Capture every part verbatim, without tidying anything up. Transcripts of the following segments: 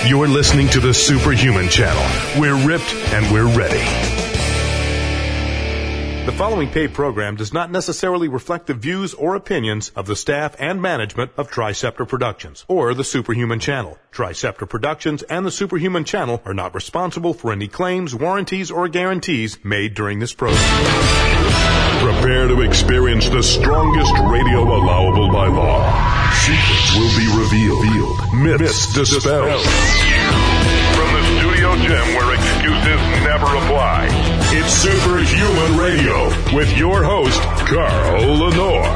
You're listening to the Superhuman Channel. We're ripped and we're ready. The following paid program does not necessarily reflect the views or opinions of the staff and management of Triceptor Productions or the Superhuman Channel. Triceptor Productions and the Superhuman Channel are not responsible for any claims, warranties, or guarantees made during this program. Prepare to experience the strongest radio allowable by law. Secrets will be revealed. Myths dispelled. From the studio gym where excuses never apply. It's Superhuman Radio with your host, Carl Lenore.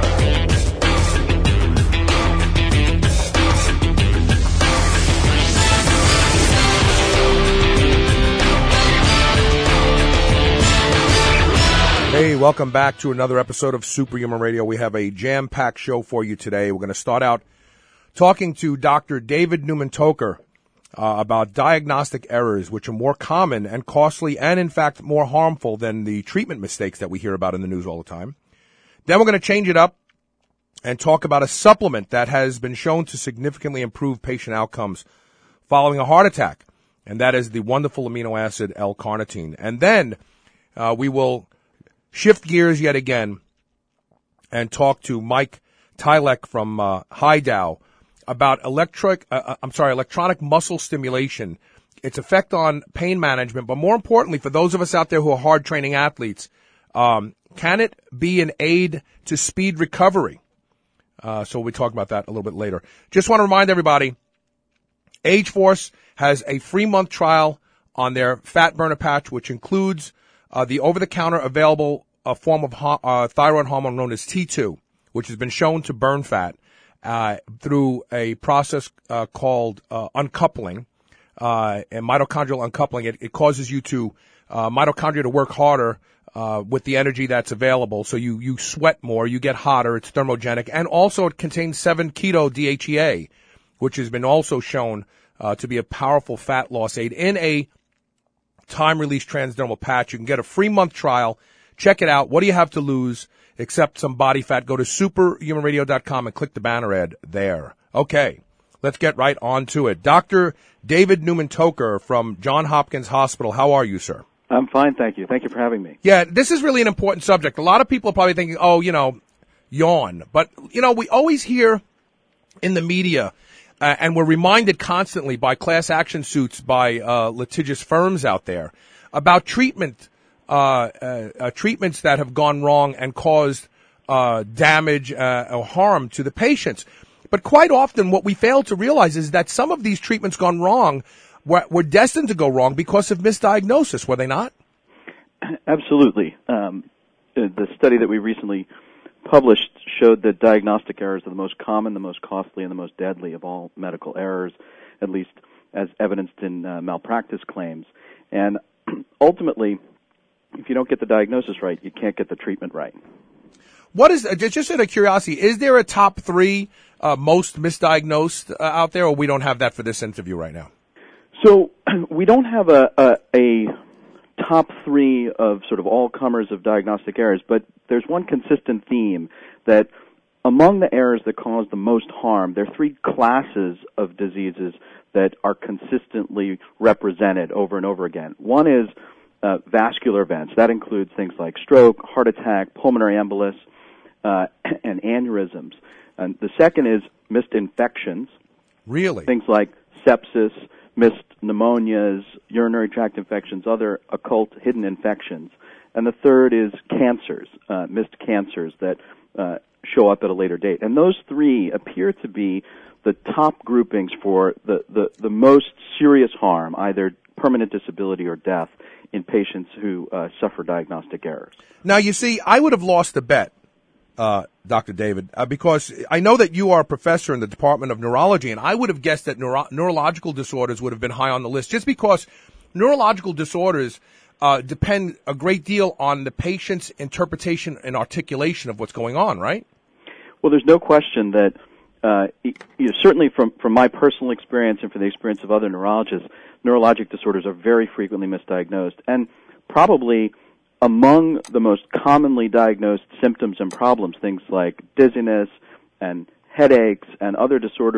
Hey, welcome back to another episode of Superhuman Radio. We have a jam-packed show for you today. We're going to start out talking to Doctor David Newman-Toker uh, about diagnostic errors, which are more common and costly and, in fact, more harmful than the treatment mistakes that we hear about in the news all the time. Then we're going to change it up and talk about a supplement that has been shown to significantly improve patient outcomes following a heart attack, and that is the wonderful amino acid L-carnitine. And then uh, we will shift gears yet again and talk to Mike Tylek from uh, Highdow about electric, uh, I'm sorry, electronic muscle stimulation, its effect on pain management, but more importantly, for those of us out there who are hard training athletes, um, can it be an aid to speed recovery? Uh, so we'll be talking about that a little bit later. Just want to remind everybody, Age Force has a free month trial on their fat burner patch, which includes Uh, the over-the-counter available uh, form of ho- uh, thyroid hormone known as T two, which has been shown to burn fat uh, through a process uh, called uh, uncoupling uh, and mitochondrial uncoupling. It, it causes you to uh, mitochondria to work harder uh, with the energy that's available, so you you sweat more, you get hotter, it's thermogenic, and also it contains seven keto D H E A, which has been also shown uh, to be a powerful fat loss aid in a time-release transdermal patch. You can get a free month trial. Check it out. What do you have to lose except some body fat? Go to superhuman radio dot com and click the banner ad there. Okay, let's get right on to it. Doctor David Newman-Toker from Johns Hopkins Hospital. How are you, sir? I'm fine, thank you. Thank you for having me. Yeah, this is really an important subject. A lot of people are probably thinking, oh, you know, yawn. But, you know, we always hear in the media, Uh, and we're reminded constantly by class action suits by uh, litigious firms out there about treatment, uh, uh, uh, treatments that have gone wrong and caused uh, damage uh, or harm to the patients. But quite often what we fail to realize is that some of these treatments gone wrong were, were destined to go wrong because of misdiagnosis, were they not? Absolutely. Um, the study that we recently published showed that diagnostic errors are the most common, the most costly, and the most deadly of all medical errors, at least as evidenced in uh, malpractice claims. And ultimately, if you don't get the diagnosis right, you can't get the treatment right. What is, just out of curiosity, is there a top three uh, most misdiagnosed uh, out there, or we don't have that for this interview right now? So we don't have a, a, a top three of sort of all comers of diagnostic errors, but there's one consistent theme that among the errors that cause the most harm, there are three classes of diseases that are consistently represented over and over again. One is uh, vascular events. That includes things like stroke, heart attack, pulmonary embolus, uh, and aneurysms. And the second is missed infections. Really? Things like sepsis, missed pneumonias, urinary tract infections, other occult hidden infections. And the third is cancers, uh, missed cancers that uh, show up at a later date. And those three appear to be the top groupings for the, the, the most serious harm, either permanent disability or death, in patients who uh, suffer diagnostic errors. Now, you see, I would have lost the bet, uh, Doctor David, uh, because I know that you are a professor in the Department of Neurology, and I would have guessed that neuro- neurological disorders would have been high on the list, just because neurological disorders uh, depend a great deal on the patient's interpretation and articulation of what's going on, right? Well, there's no question that, uh, you know, certainly from, from my personal experience and from the experience of other neurologists, neurologic disorders are very frequently misdiagnosed. And probably among the most commonly diagnosed symptoms and problems, things like dizziness and headaches and other disorders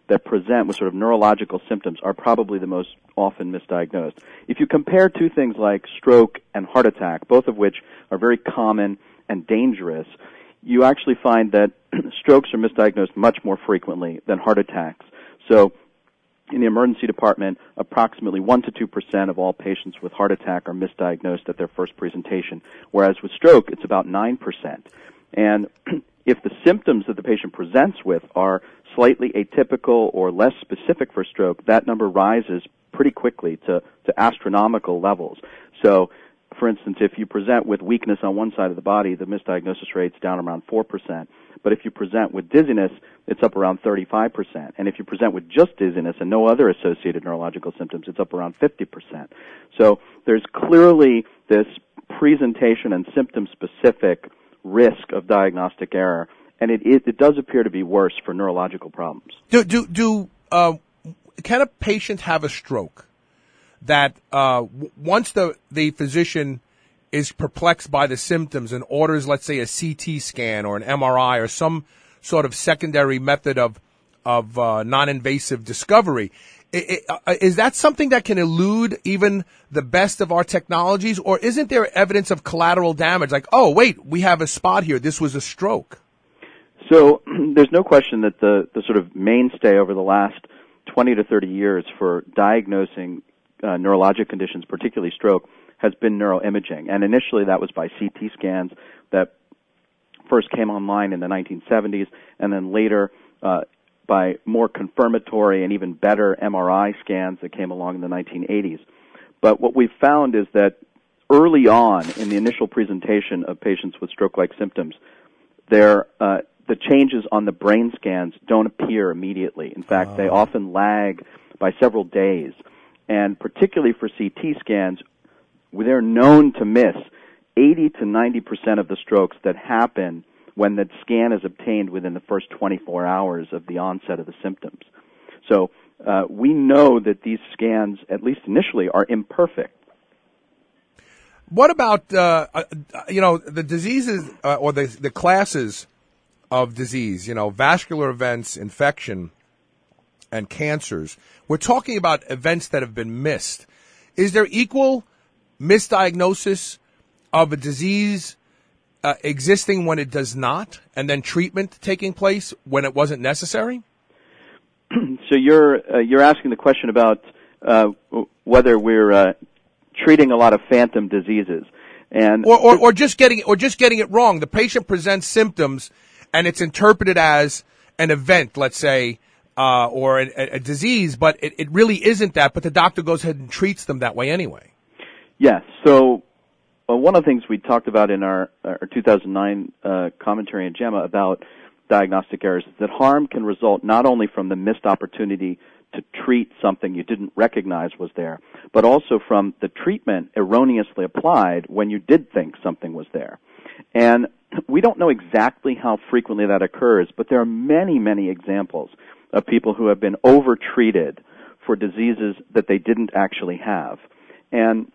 that present with sort of neurological symptoms are probably the most often misdiagnosed. If you compare two things like stroke and heart attack, both of which are very common and dangerous, you actually find that strokes are misdiagnosed much more frequently than heart attacks. So in the emergency department, approximately one to two percent of all patients with heart attack are misdiagnosed at their first presentation, whereas with stroke, it's about nine percent. And if the symptoms that the patient presents with are slightly atypical or less specific for stroke, that number rises pretty quickly to, to astronomical levels. So, for instance, if you present with weakness on one side of the body, the misdiagnosis rate's down around four percent. But if you present with dizziness, it's up around thirty-five percent. And if you present with just dizziness and no other associated neurological symptoms, it's up around fifty percent. So there's clearly this presentation and symptom-specific risk of diagnostic error, and it, it, it does appear to be worse for neurological problems. Do do do uh, can a patient have a stroke that uh, w- once the the physician is perplexed by the symptoms and orders, let's say, a C T scan or an M R I or some sort of secondary method of of uh, non-invasive discovery, it, it, uh, is that something that can elude even the best of our technologies, or isn't there evidence of collateral damage? Like, oh, wait, we have a spot here. This was a stroke. So there's no question that the, the sort of mainstay over the last twenty to thirty years for diagnosing uh, neurologic conditions, particularly stroke, has been neuroimaging. And initially that was by C T scans that first came online in the nineteen seventies, and then later uh, by more confirmatory and even better M R I scans that came along in the nineteen eighties. But what we've found is that early on in the initial presentation of patients with stroke-like symptoms, there uh, the changes on the brain scans don't appear immediately. In fact, uh. they often lag by several days. And particularly for C T scans, they're known to miss eighty to ninety percent of the strokes that happen when the scan is obtained within the first twenty-four hours of the onset of the symptoms. So uh, we know that these scans, at least initially, are imperfect. What about, uh, uh, you know, the diseases uh, or the, the classes of disease, you know, vascular events, infection, and cancers? We're talking about events that have been missed. Is there equal misdiagnosis of a disease uh, existing when it does not, and then treatment taking place when it wasn't necessary? So you're uh, you're asking the question about uh, whether we're uh, treating a lot of phantom diseases, and or, or or just getting or just getting it wrong. The patient presents symptoms, and it's interpreted as an event, let's say, uh, or a, a disease, but it, it really isn't that. But the doctor goes ahead and treats them that way anyway. Yes. So uh, one of the things we talked about in our, our two thousand nine uh, commentary in JAMA about diagnostic errors is that harm can result not only from the missed opportunity to treat something you didn't recognize was there, but also from the treatment erroneously applied when you did think something was there. And we don't know exactly how frequently that occurs, but there are many, many examples of people who have been overtreated for diseases that they didn't actually have. And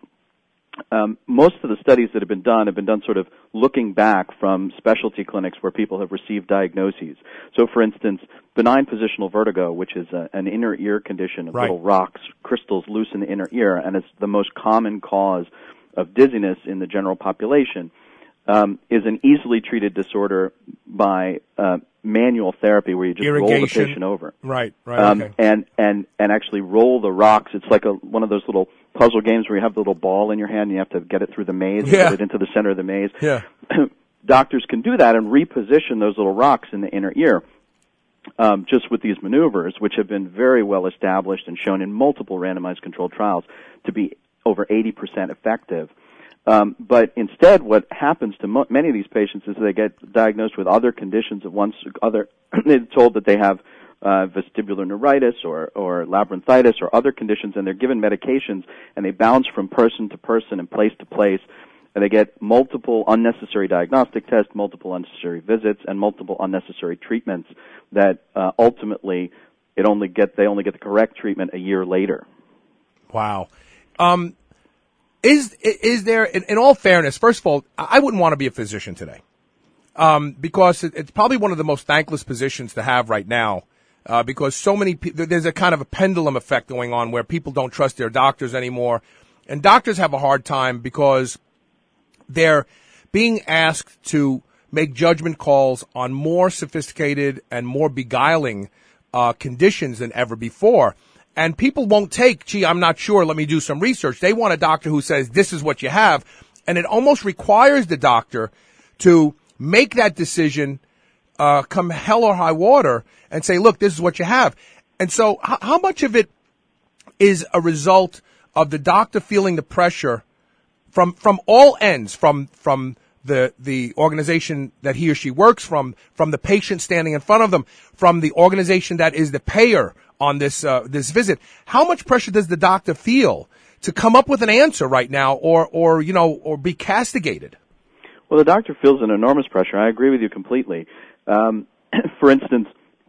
Um, most of the studies that have been done have been done sort of looking back from specialty clinics where people have received diagnoses. So, for instance, benign positional vertigo, which is a, an inner ear condition of right. little rocks, crystals loose in the inner ear, and it's the most common cause of dizziness in the general population, um, is an easily treated disorder by uh, manual therapy where you just Irrigation. roll the patient over. Right, right, um, okay. and, and, and actually roll the rocks. It's like a, one of those little puzzle games where you have the little ball in your hand and you have to get it through the maze and yeah. get it into the center of the maze. Yeah. Doctors can do that and reposition those little rocks in the inner ear um, just with these maneuvers, which have been very well established and shown in multiple randomized controlled trials to be over eighty percent effective. Um, but instead, what happens to mo- many of these patients is they get diagnosed with other conditions of one other. They're told that they have uh, vestibular neuritis or, or labyrinthitis or other conditions, and they're given medications, and they bounce from person to person and place to place, and they get multiple unnecessary diagnostic tests, multiple unnecessary visits, and multiple unnecessary treatments that uh, ultimately it only get they only get the correct treatment a year later. Wow. Um, Is is there, in, in all fairness, first of all, I wouldn't want to be a physician today, um, because it, it's probably one of the most thankless positions to have right now uh, because so many people, there's a kind of a pendulum effect going on where people don't trust their doctors anymore. And doctors have a hard time because they're being asked to make judgment calls on more sophisticated and more beguiling uh, conditions than ever before. And people won't take, gee, I'm not sure, let me do some research. They want a doctor who says, this is what you have. And it almost requires the doctor to make that decision uh, come hell or high water and say, look, this is what you have. And so h- how much of it is a result of the doctor feeling the pressure from from all ends, from from the the organization that he or she works from, from the patient standing in front of them, from the organization that is the payer on this uh, this visit? How much pressure does the doctor feel to come up with an answer right now, or or you know, or be castigated? Well, the doctor feels an enormous pressure. I agree with you completely. Um, for instance,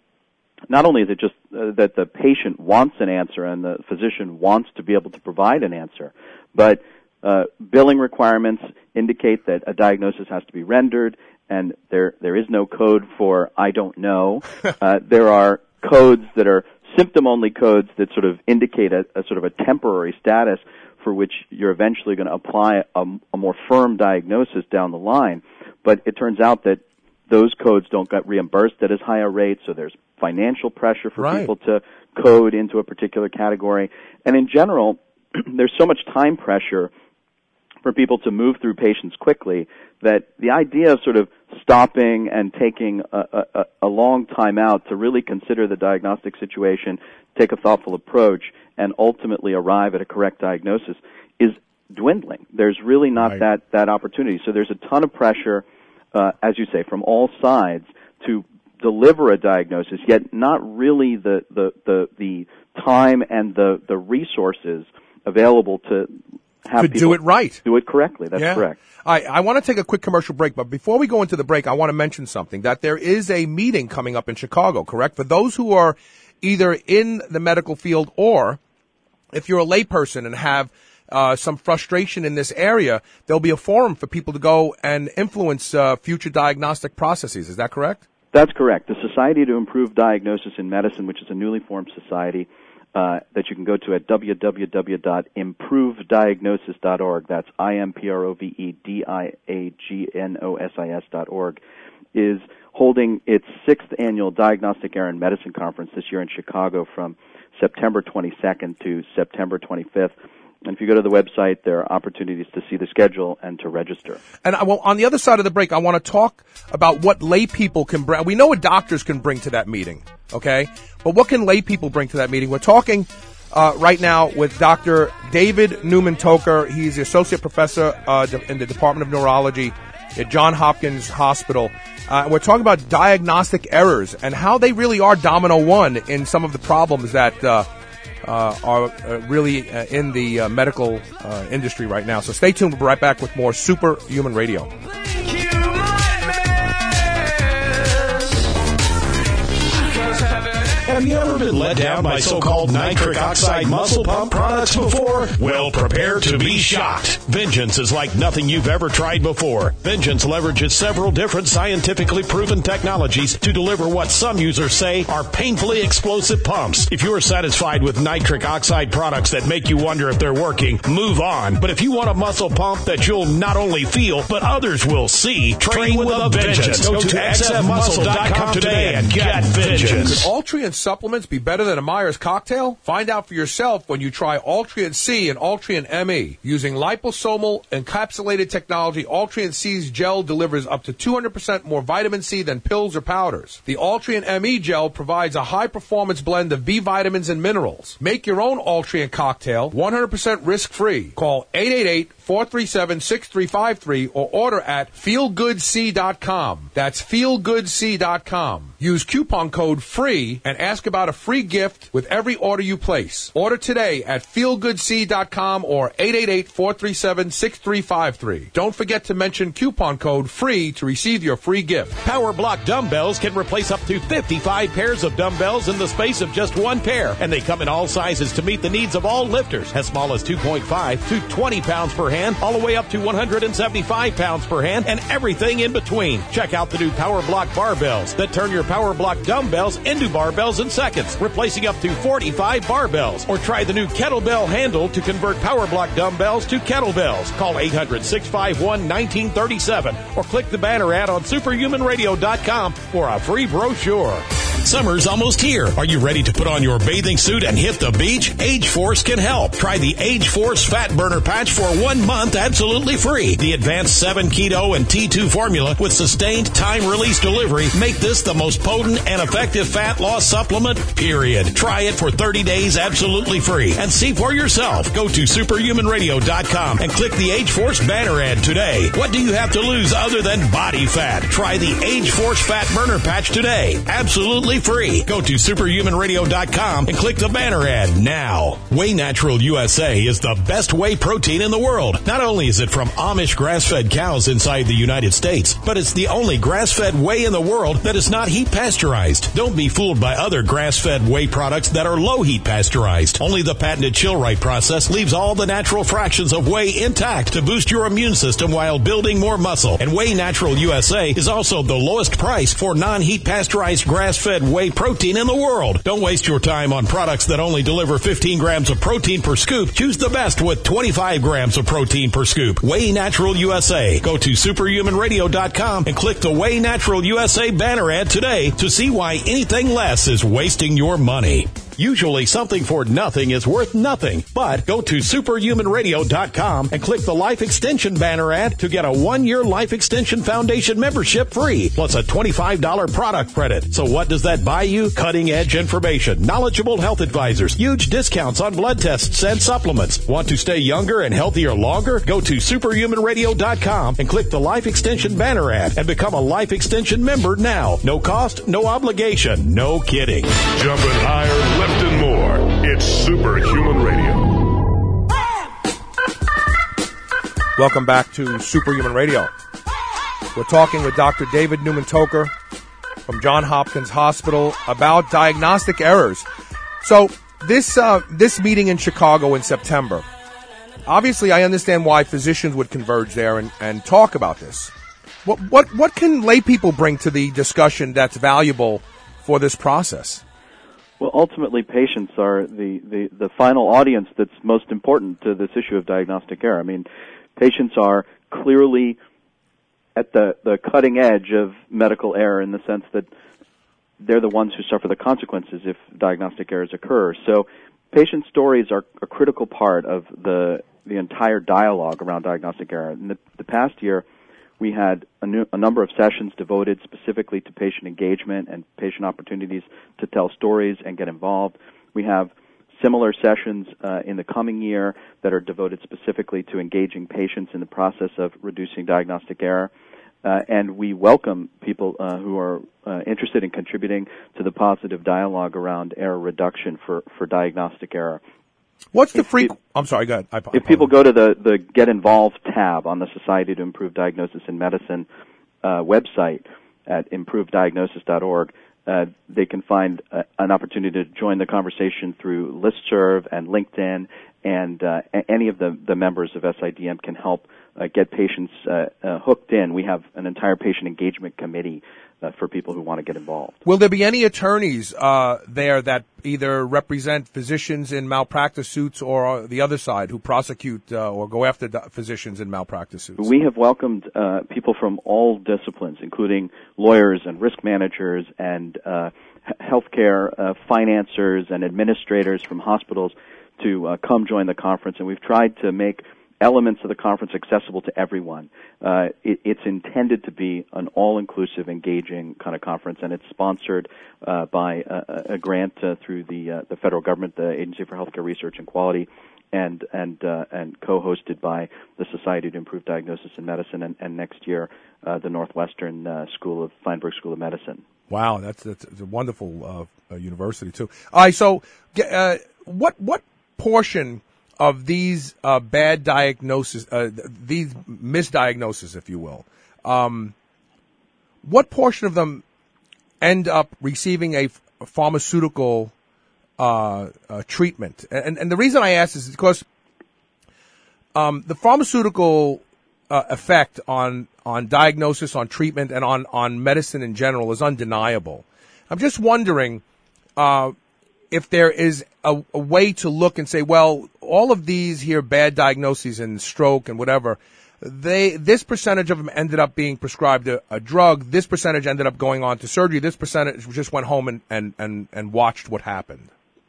not only is it just uh, that the patient wants an answer and the physician wants to be able to provide an answer, but uh, billing requirements indicate that a diagnosis has to be rendered, and there there is no code for I don't know. uh, there are codes that are symptom-only codes that sort of indicate a, a sort of a temporary status for which you're eventually going to apply a, a more firm diagnosis down the line. But it turns out that those codes don't get reimbursed at as high a rate, so there's financial pressure for right. people to code into a particular category. And in general, there's so much time pressure for people to move through patients quickly that the idea of sort of stopping and taking a, a, a long time out to really consider the diagnostic situation, take a thoughtful approach, and ultimately arrive at a correct diagnosis is dwindling. There's really not right. that, that opportunity. So there's a ton of pressure, uh, as you say, from all sides to deliver a diagnosis, yet not really the, the, the, the time and the, the resources available to have to do it right. Do it correctly. That's yeah. correct. I, I want to take a quick commercial break, but before we go into the break, I want to mention something, that there is a meeting coming up in Chicago, correct? For those who are either in the medical field or if you're a layperson and have uh, some frustration in this area, there'll be a forum for people to go and influence uh, future diagnostic processes. Is that correct? That's correct. The Society to Improve Diagnosis in Medicine, which is a newly formed society, Uh, that you can go to at w w w dot improve diagnosis dot org. That's I M P R O V E D I A G N O S I S dot org, is holding its sixth annual Diagnostic Error in Medicine Conference this year in Chicago from September twenty-second to September twenty-fifth. And if you go to the website, there are opportunities to see the schedule and to register. And I, well, on the other side of the break, I want to talk about what lay people can bring. We know what doctors can bring to that meeting, okay? But what can lay people bring to that meeting? We're talking uh, right now with Doctor David Newman-Toker. He's the associate professor uh, in the Department of Neurology at Johns Hopkins Hospital. Uh, we're talking about diagnostic errors and how they really are domino one in some of the problems that uh, uh, are uh, really uh, in the uh, medical uh, industry right now. So stay tuned. We'll be right back with more Superhuman Radio. Have you ever been let down by so-called nitric oxide muscle pump products before? Well, prepare to be shocked. Vengeance is like nothing you've ever tried before. Vengeance leverages several different scientifically proven technologies to deliver what some users say are painfully explosive pumps. If you're satisfied with nitric oxide products that make you wonder if they're working, move on. But if you want a muscle pump that you'll not only feel, but others will see, train with a vengeance. Go to x f muscle dot com today and get vengeance. Could Altria supplements be better than a Myers cocktail? Find out for yourself when you try Altria C and Altria M E. Using liposomal encapsulated technology, Altria C's gel delivers up to two hundred percent more vitamin C than pills or powders. The Altria M E gel provides a high-performance blend of B vitamins and minerals. Make your own Altria cocktail one hundred percent risk-free. Call eight eight eight, four three seven, six three five three or order at feel good c dot com. That's feel good c dot com. Use coupon code FREE and ask about a free gift with every order you place. Order today at feel good c dot com or eight eight eight, four three seven, six three five three. Don't forget to mention coupon code FREE to receive your free gift. Power Block dumbbells can replace up to fifty-five pairs of dumbbells in the space of just one pair, and they come in all sizes to meet the needs of all lifters, as small as two point five to twenty pounds per hand hand, all the way up to one hundred seventy-five pounds per hand, and everything in between. Check out the new Power Block barbells that turn your Power Block dumbbells into barbells in seconds, replacing up to forty-five barbells. Or try the new kettlebell handle to convert Power Block dumbbells to kettlebells. Call eight hundred, six five one, one nine three seven or click the banner ad on superhuman radio dot com for a free brochure. Summer's almost here. Are you ready to put on your bathing suit and hit the beach? Age Force can help. Try the Age Force Fat Burner Patch for one month absolutely free. The advanced seven Keto and T two formula with sustained time-release delivery make this the most potent and effective fat loss supplement, period. Try it for thirty days absolutely free and see for yourself. Go to superhuman radio dot com and click the Age Force banner ad today. What do you have to lose other than body fat? Try the Age Force Fat Burner Patch today. Absolutely free. Go to superhuman radio dot com and click the banner ad now. Whey Natural U S A is the best whey protein in the world. Not only is it from Amish grass-fed cows inside the United States, but it's the only grass-fed whey in the world that is not heat pasteurized. Don't be fooled by other grass-fed whey products that are low heat pasteurized. Only the patented Chill-Right process leaves all the natural fractions of whey intact to boost your immune system while building more muscle. And Whey Natural U S A is also the lowest price for non-heat pasteurized grass-fed whey protein in the world. Don't waste your time on products that only deliver fifteen grams of protein per scoop. Choose the best with twenty-five grams of protein per scoop. Whey Natural U S A. Go to superhuman radio dot com and click the Whey Natural U S A banner ad today to see why anything less is wasting your money. Usually something for nothing is worth nothing, but go to superhuman radio dot com and click the Life Extension banner ad to get a one-year Life Extension Foundation membership free, plus a twenty-five dollars product credit. So what does that buy you? Cutting-edge information, knowledgeable health advisors, huge discounts on blood tests and supplements. Want to stay younger and healthier longer? Go to superhuman radio dot com and click the Life Extension banner ad and become a Life Extension member now. No cost, no obligation, no kidding. Jumping higher, left and more. It's Superhuman Radio. Welcome back to Superhuman Radio. We're talking with Doctor David Newman-Toker from Johns Hopkins Hospital about diagnostic errors. So this uh, this meeting in Chicago in September, obviously I understand why physicians would converge there and, and talk about this. What, what, what can lay people bring to the discussion that's valuable for this process? Well, ultimately, patients are the, the, the final audience that's most important to this issue of diagnostic error. I mean, patients are clearly at the, the cutting edge of medical error in the sense that they're the ones who suffer the consequences if diagnostic errors occur. So patient stories are a critical part of the, the entire dialogue around diagnostic error. In the, the past year, we had a, new, a number of sessions devoted specifically to patient engagement and patient opportunities to tell stories and get involved. We have similar sessions uh, in the coming year that are devoted specifically to engaging patients in the process of reducing diagnostic error. Uh, and we welcome people uh, who are uh, interested in contributing to the positive dialogue around error reduction for, for diagnostic error. What's the free? I'm sorry, go ahead. I, if people go to the, the Get Involved tab on the Society to Improve Diagnosis in Medicine uh, website at improve diagnosis dot org, uh, they can find uh, an opportunity to join the conversation through Listserv and LinkedIn, and uh, any of the, the members of S I D M can help uh, get patients uh, uh, hooked in. We have an entire patient engagement committee Uh, for people who want to get involved. Will there be any attorneys uh, there that either represent physicians in malpractice suits or the other side who prosecute uh, or go after do- physicians in malpractice suits? We have welcomed uh, people from all disciplines, including lawyers and risk managers and uh, healthcare uh, financiers and administrators from hospitals to uh, come join the conference, and we've tried to make elements of the conference accessible to everyone. Uh, it, it's intended to be an all-inclusive, engaging kind of conference, and it's sponsored uh, by a, a grant uh, through the uh, the federal government, the Agency for Healthcare Research and Quality, and and uh, and co-hosted by the Society to Improve Diagnosis in Medicine, and, and next year uh, the Northwestern uh, School of Feinberg School of Medicine. Wow, that's that's a wonderful uh, university too. All right, so uh, what what portion of these uh, bad diagnoses, uh, these misdiagnoses, if you will, um, what portion of them end up receiving a, f- a pharmaceutical uh, uh, treatment? And, and the reason I ask is because um, the pharmaceutical uh, effect on on diagnosis, on treatment, and on, on medicine in general is undeniable. I'm just wondering uh, if there is a, a way to look and say, well, all of these here bad diagnoses and stroke and whatever, they this percentage of them ended up being prescribed a, a drug, this percentage ended up going on to surgery, this percentage just went home and, and, and, and watched what happened.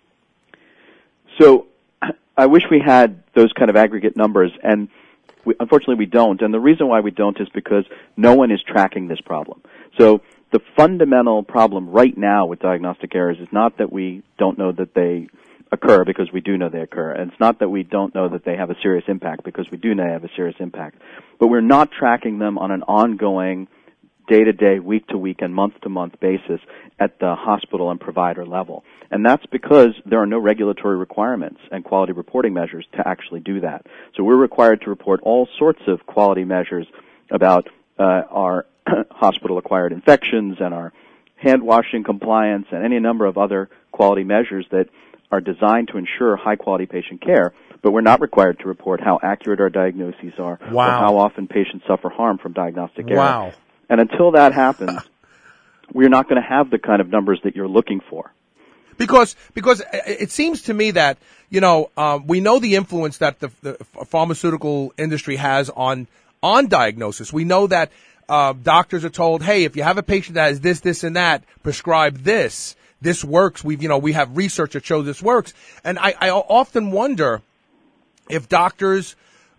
So I wish we had those kind of aggregate numbers, and we, unfortunately we don't. And the reason why we don't is because no one is tracking this problem. So the fundamental problem right now with diagnostic errors is not that we don't know that they occur, because we do know they occur. And it's not that we don't know that they have a serious impact, because we do know they have a serious impact. But we're not tracking them on an ongoing, day-to-day, week-to-week, and month-to-month basis at the hospital and provider level. And that's because there are no regulatory requirements and quality reporting measures to actually do that. So we're required to report all sorts of quality measures about uh, our hospital-acquired infections and our hand-washing compliance and any number of other quality measures that are designed to ensure high-quality patient care, but we're not required to report how accurate our diagnoses are wow. or how often patients suffer harm from diagnostic error. Wow. And until that happens, we're not going to have the kind of numbers that you're looking for. Because because it seems to me that, you know, um, we know the influence that the, the pharmaceutical industry has on on diagnosis. We know that uh, doctors are told, hey, if you have a patient that has this, this, and that, prescribe this. This works. We've, you know, we have research that shows this works. And I, I often wonder if doctors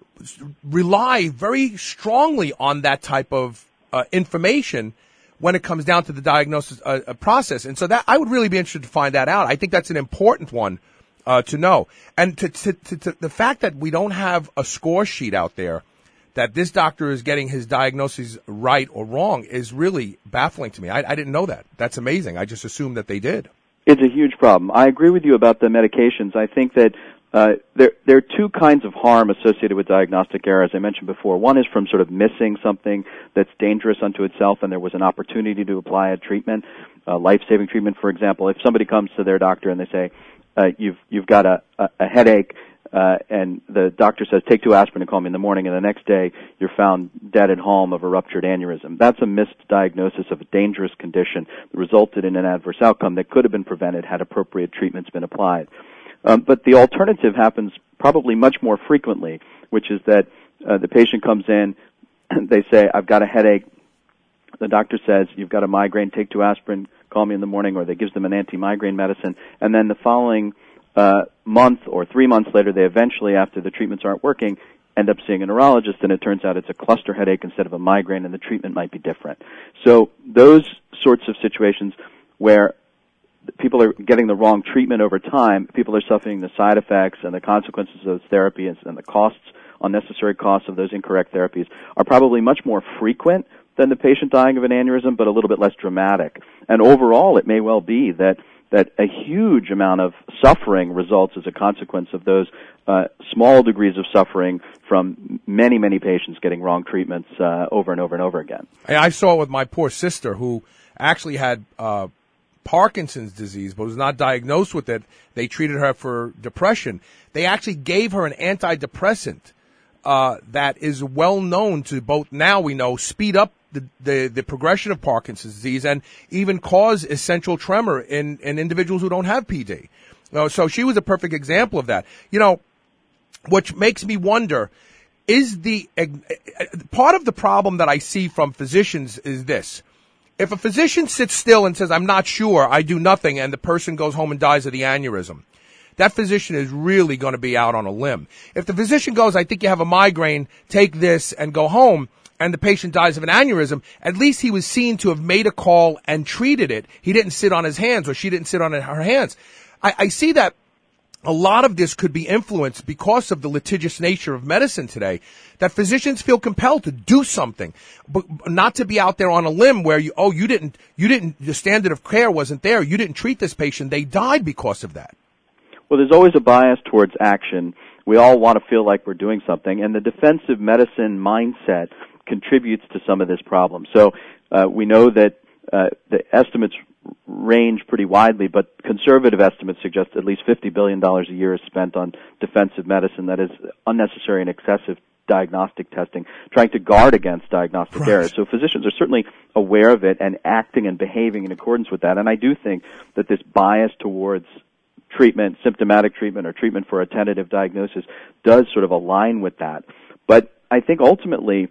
rely very strongly on that type of uh, information when it comes down to the diagnosis uh, process. And so that I would really be interested to find that out. I think that's an important one uh, to know. And to, to, to, to the fact that we don't have a score sheet out there that this doctor is getting his diagnoses right or wrong is really baffling to me. I, I didn't know that. That's amazing. I just assumed that they did. It's a huge problem. I agree with you about the medications. I think that uh, there, there are two kinds of harm associated with diagnostic error, as I mentioned before. One is from sort of missing something that's dangerous unto itself and there was an opportunity to apply a treatment, uh, life-saving treatment, for example. If somebody comes to their doctor and they say, uh, you've, you've got a, a, a headache, Uh, and the doctor says, take two aspirin and call me in the morning, and the next day you're found dead at home of a ruptured aneurysm. That's a misdiagnosis of a dangerous condition that resulted in an adverse outcome that could have been prevented had appropriate treatments been applied. Um, but the alternative happens probably much more frequently, which is that uh, the patient comes in, and they say, I've got a headache. The doctor says, you've got a migraine, take two aspirin, call me in the morning, or they gives them an anti-migraine medicine, and then the following Uh, month or three months later, they eventually, after the treatments aren't working, end up seeing a neurologist, and it turns out it's a cluster headache instead of a migraine, and the treatment might be different. So those sorts of situations where people are getting the wrong treatment over time, people are suffering the side effects and the consequences of those therapies and the costs, unnecessary costs of those incorrect therapies are probably much more frequent than the patient dying of an aneurysm, but a little bit less dramatic. And overall, it may well be that that a huge amount of suffering results as a consequence of those uh, small degrees of suffering from many, many patients getting wrong treatments uh, over and over and over again. I saw it with my poor sister who actually had uh, Parkinson's disease but was not diagnosed with it. They treated her for depression. They actually gave her an antidepressant uh, that is well known to both, now we know, speed up The, the, the progression of Parkinson's disease and even cause essential tremor in, in individuals who don't have P D. Uh, so she was a perfect example of that. You know, which makes me wonder, is the, uh, part of the problem that I see from physicians is this. If a physician sits still and says, I'm not sure, I do nothing, and the person goes home and dies of the aneurysm, that physician is really going to be out on a limb. If the physician goes, I think you have a migraine, take this and go home, and the patient dies of an aneurysm, at least he was seen to have made a call and treated it. He didn't sit on his hands, or she didn't sit on her hands. I, I see that a lot of this could be influenced because of the litigious nature of medicine today, that physicians feel compelled to do something, but not to be out there on a limb where you, oh, you didn't, you didn't, the standard of care wasn't there. You didn't treat this patient. They died because of that. Well, there's always a bias towards action. We all want to feel like we're doing something, and the defensive medicine mindset contributes to some of this problem. So uh, we know that uh, the estimates range pretty widely, but conservative estimates suggest at least fifty billion dollars a year is spent on defensive medicine, that is unnecessary and excessive diagnostic testing, trying to guard against diagnostic right. errors. So physicians are certainly aware of it and acting and behaving in accordance with that. And I do think that this bias towards treatment, symptomatic treatment, or treatment for a tentative diagnosis does sort of align with that. But I think ultimately,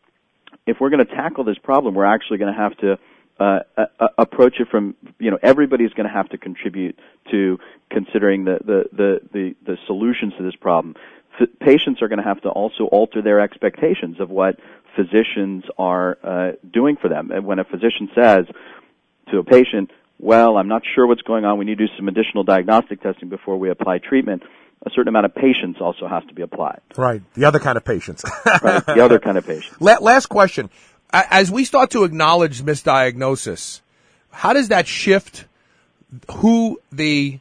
if we're going to tackle this problem, we're actually going to have to uh, uh, approach it from, you know, everybody's going to have to contribute to considering the, the, the, the, the solutions to this problem. F- patients are going to have to also alter their expectations of what physicians are uh, doing for them. And when a physician says to a patient, well, I'm not sure what's going on, we need to do some additional diagnostic testing before we apply treatment, a certain amount of patience also has to be applied. Right, the other kind of patience. Right, the other kind of patience. Last question. As we start to acknowledge misdiagnosis, how does that shift who the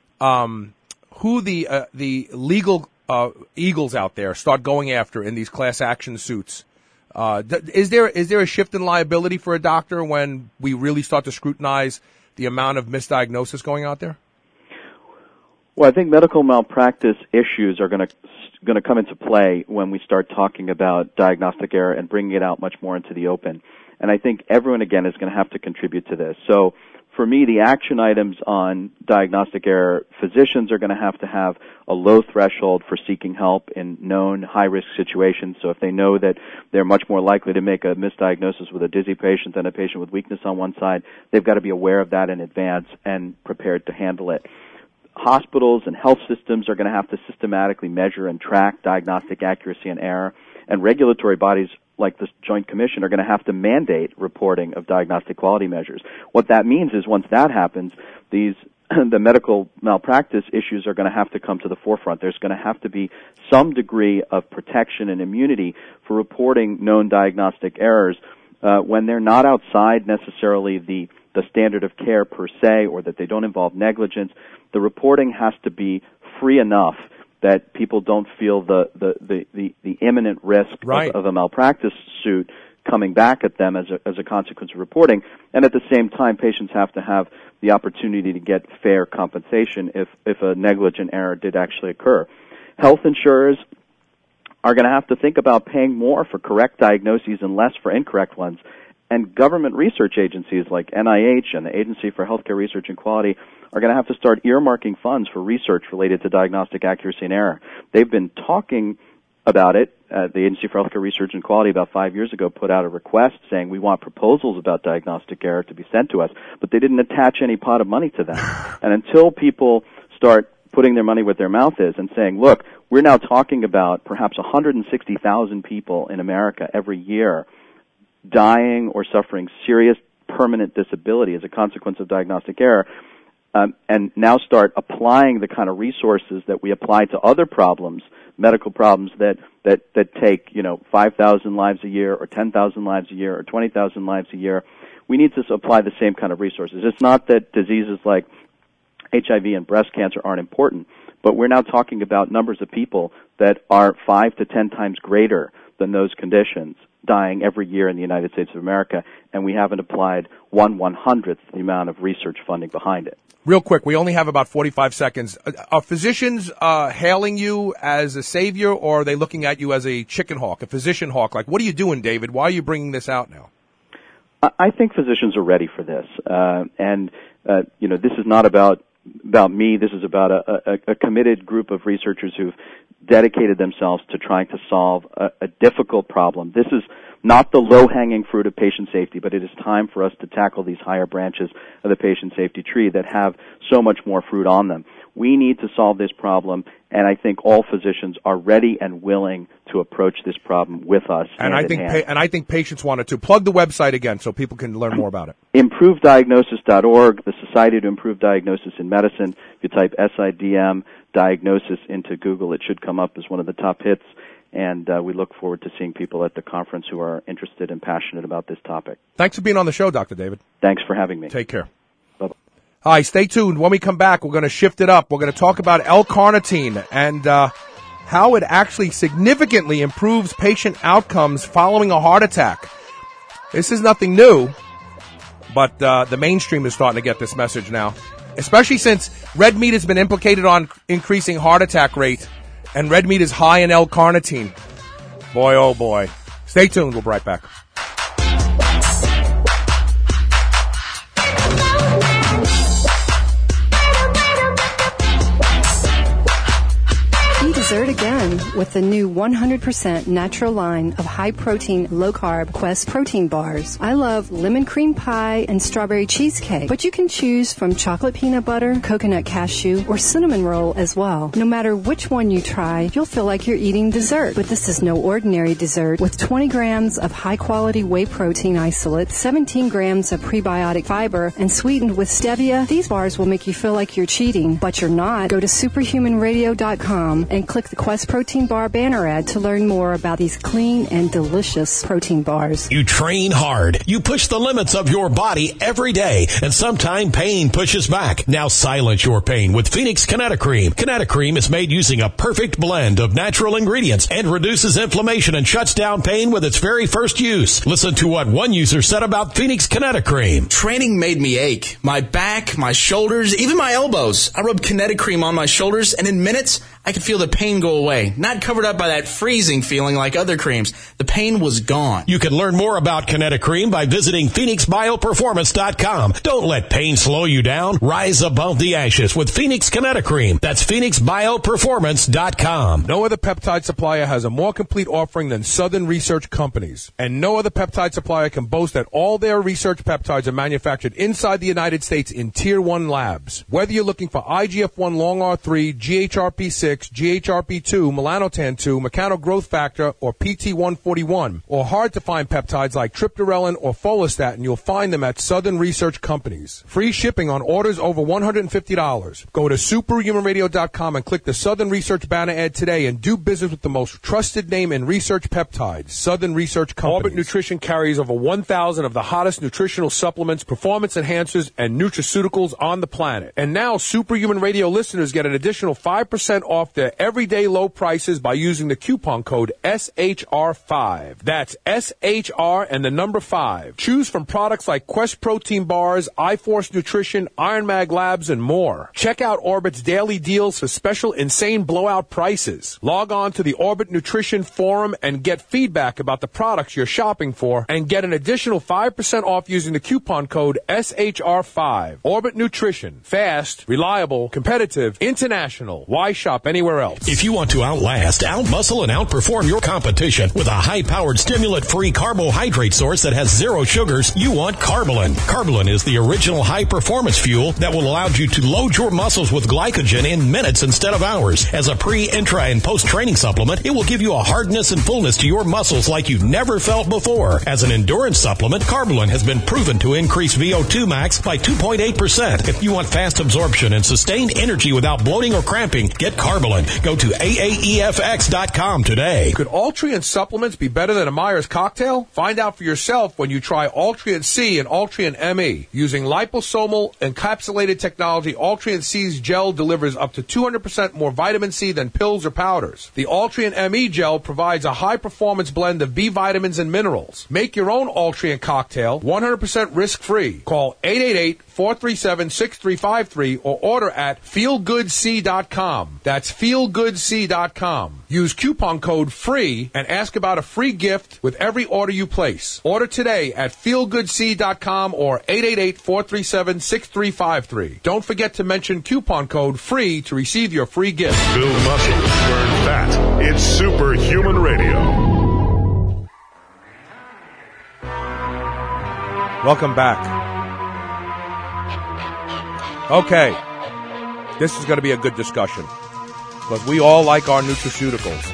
um, who the uh, the legal uh, eagles out there start going after in these class action suits? Uh, is there is there a shift in liability for a doctor when we really start to scrutinize the amount of misdiagnosis going out there? Well, I think medical malpractice issues are going to going to come into play when we start talking about diagnostic error and bringing it out much more into the open. And I think everyone, again, is going to have to contribute to this. So for me, the action items on diagnostic error, physicians are going to have to have a low threshold for seeking help in known high-risk situations. So if they know that they're much more likely to make a misdiagnosis with a dizzy patient than a patient with weakness on one side, they've got to be aware of that in advance and prepared to handle it. Hospitals and health systems are going to have to systematically measure and track diagnostic accuracy and error, and regulatory bodies like the Joint Commission are going to have to mandate reporting of diagnostic quality measures. What that means is once that happens, these the medical malpractice issues are going to have to come to the forefront. There's going to have to be some degree of protection and immunity for reporting known diagnostic errors uh, when they're not outside necessarily the the standard of care per se, or that they don't involve negligence. The reporting has to be free enough that people don't feel the, the, the, the, the imminent risk right. of, of a malpractice suit coming back at them as a, as a consequence of reporting. And at the same time, patients have to have the opportunity to get fair compensation if, if a negligent error did actually occur. Health insurers are going to have to think about paying more for correct diagnoses and less for incorrect ones. And government research agencies like N I H and the Agency for Healthcare Research and Quality are going to have to start earmarking funds for research related to diagnostic accuracy and error. They've been talking about it. Uh, the Agency for Healthcare Research and Quality about five years ago put out a request saying we want proposals about diagnostic error to be sent to us, but they didn't attach any pot of money to that. And until people start putting their money where their mouth is and saying, look, we're now talking about perhaps one hundred sixty thousand people in America every year dying or suffering serious permanent disability as a consequence of diagnostic error, um, and now start applying the kind of resources that we apply to other problems, medical problems that, that, that take, you know, five thousand lives a year or ten thousand lives a year or twenty thousand lives a year. We need to apply the same kind of resources. It's not that diseases like H I V and breast cancer aren't important, but we're now talking about numbers of people that are five to ten times greater than those conditions dying every year in the United States of America, and we haven't applied one one-hundredth the amount of research funding behind it. Real quick, we only have about forty-five seconds. Are physicians uh, hailing you as a savior, or are they looking at you as a chicken hawk, a physician hawk? Like, what are you doing, David? Why are you bringing this out now? I think physicians are ready for this, uh, and uh, you know, this is not about about me. This is about a, a, a committed group of researchers who've dedicated themselves to trying to solve a, a difficult problem. This is not the low-hanging fruit of patient safety, but it is time for us to tackle these higher branches of the patient safety tree that have so much more fruit on them. We need to solve this problem, and I think all physicians are ready and willing to approach this problem with us. And I think pa- and I think patients want it to. Plug the website again so people can learn more about it. improve diagnosis dot org, the Society to Improve Diagnosis in Medicine. If you type S I D M diagnosis into Google, it should come up as one of the top hits. And uh, we look forward to seeing people at the conference who are interested and passionate about this topic. Thanks for being on the show, Doctor David. Thanks for having me. Take care. Bye-bye. Hi, stay tuned. When we come back, we're going to shift it up. We're going to talk about L-carnitine and uh, how it actually significantly improves patient outcomes following a heart attack. This is nothing new, but uh, the mainstream is starting to get this message now, especially since red meat has been implicated on increasing heart attack rate, and red meat is high in L-carnitine. Boy, oh boy. Stay tuned. We'll be right back. Dessert again with the new one hundred percent natural line of high-protein, low-carb Quest protein bars. I love lemon cream pie and strawberry cheesecake, but you can choose from chocolate peanut butter, coconut cashew, or cinnamon roll as well. No matter which one you try, you'll feel like you're eating dessert. But this is no ordinary dessert. With twenty grams of high-quality whey protein isolate, seventeen grams of prebiotic fiber, and sweetened with stevia, these bars will make you feel like you're cheating, but you're not. Go to superhuman radio dot com and click the Quest Protein Bar banner ad to learn more about these clean and delicious protein bars. You train hard. You push the limits of your body every day, and sometimes pain pushes back. Now silence your pain with Phoenix Kinetocream. Kinetocream is made using a perfect blend of natural ingredients and reduces inflammation and shuts down pain with its very first use. Listen to what one user said about Phoenix Kinetocream. Training made me ache. My back, my shoulders, even my elbows. I rubbed Kinetocream on my shoulders, and in minutes, I could feel the pain go away. Not covered up by that freezing feeling like other creams. The pain was gone. You can learn more about Kinetocream by visiting phoenix bio performance dot com. Don't let pain slow you down. Rise above the ashes with Phoenix Kinetocream. That's phoenix bio performance dot com. No other peptide supplier has a more complete offering than Southern Research Companies. And no other peptide supplier can boast that all their research peptides are manufactured inside the United States in Tier one labs. Whether you're looking for I G F one long R three, G H R P six, G H R P two, melanotan two, mechano growth factor, or P T one forty-one, or hard-to-find peptides like triptorelin or follistatin, you'll find them at Southern Research Companies. Free shipping on orders over one hundred fifty dollars. Go to superhuman radio dot com and click the Southern Research banner ad today and do business with the most trusted name in research peptides, Southern Research Companies. Orbit Nutrition carries over one thousand of the hottest nutritional supplements, performance enhancers, and nutraceuticals on the planet. And now Superhuman Radio listeners get an additional five percent off their everyday low prices by using the coupon code S H R five. That's S H R and the number five. Choose from products like Quest Protein Bars, iForce Nutrition, Iron Mag Labs, and more. Check out Orbit's daily deals for special insane blowout prices. Log on to the Orbit Nutrition Forum and get feedback about the products you're shopping for and get an additional five percent off using the coupon code S H R five. Orbit Nutrition. Fast, reliable, competitive, international. Why shop anywhere else? If you want to outlast, outmuscle, and outperform your competition with a high-powered stimulant-free carbohydrate source that has zero sugars, you want Carbolin. Carbolin is the original high-performance fuel that will allow you to load your muscles with glycogen in minutes instead of hours. As a pre, intra, and post-training supplement, it will give you a hardness and fullness to your muscles like you've never felt before. As an endurance supplement, Carbolin has been proven to increase V O two max by two point eight percent. If you want fast absorption and sustained energy without bloating or cramping, get Carbolin. Go to A A E F X dot com today. Could Ultrian supplements be better than a Myers cocktail? Find out for yourself when you try Ultrian C and Ultrian M E. Using liposomal encapsulated technology, Ultrian C's gel delivers up to two hundred percent more vitamin C than pills or powders. The Ultrian M E gel provides a high-performance blend of B vitamins and minerals. Make your own Ultrian cocktail one hundred percent risk-free. Call eight eight eight, four three seven, six three five three or order at feel good c dot com. That's feel good c dot com. Use coupon code FREE and ask about a free gift with every order you place. Order today at feel good c dot com or eight eight eight, four three seven, six three five three. Don't forget to mention coupon code FREE to receive your free gift. Build muscle, burn fat. It's Superhuman Radio. Welcome back. Okay. This is going to be a good discussion because we all like our nutraceuticals.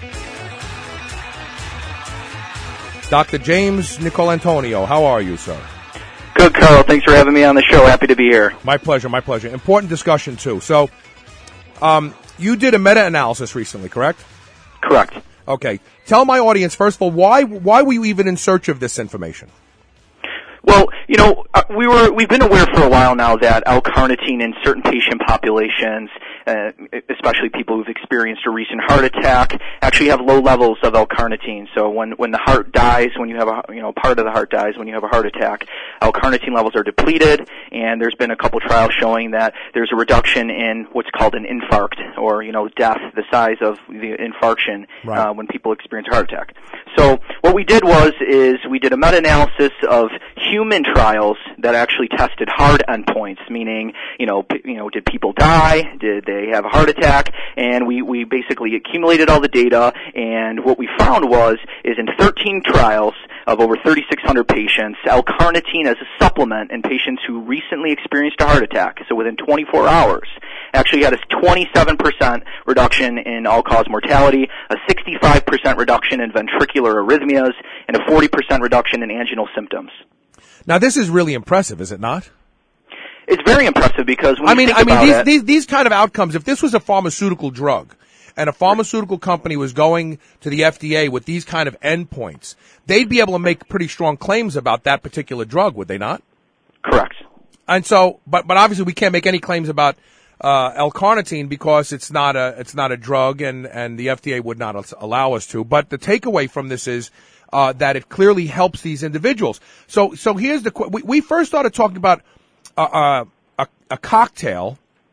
Doctor James Nicolantonio, how are you, sir? Good, Carl. Thanks for having me on the show. Happy to be here. My pleasure, my pleasure. Important discussion, too. So, um, you did a meta-analysis recently, correct? Correct. Okay. Tell my audience, first of all, why why were you even in search of this information? Well, you know, we were we've been aware for a while now that L-carnitine in certain patient populations, uh, especially people who've experienced a recent heart attack, actually have low levels of L-carnitine. So when, when the heart dies, when you have a, you know, part of the heart dies when you have a heart attack, L-carnitine levels are depleted, and there's been a couple trials showing that there's a reduction in what's called an infarct, or, you know, death, the size of the infarction, right. uh, when people experience a heart attack. So what we did was, is we did a meta-analysis of human trials that actually tested hard endpoints, meaning, you know, p- you know, did people die? Did they have a heart attack? And we, we basically accumulated all the data, and what we found was, is in thirteen trials of over thirty-six hundred patients, L-carnitine as a supplement in patients who recently experienced a heart attack, so within twenty-four hours, actually had a twenty-seven percent reduction in all-cause mortality, a sixty-five percent reduction in ventricular arrhythmias, and a forty percent reduction in anginal symptoms. Now, this is really impressive, is it not? It's very impressive because when I you mean, think I mean, about these, it, these these kind of outcomes. If this was a pharmaceutical drug, and a pharmaceutical company was going to the F D A with these kind of endpoints, they'd be able to make pretty strong claims about that particular drug, would they not? Correct. And so, but but obviously, we can't make any claims about uh, L-carnitine because it's not a it's not a drug, and and the F D A would not allow us to. But the takeaway from this is uh, that it clearly helps these individuals. So so here's the qu- we, we first started talking about uh, uh, a a cocktail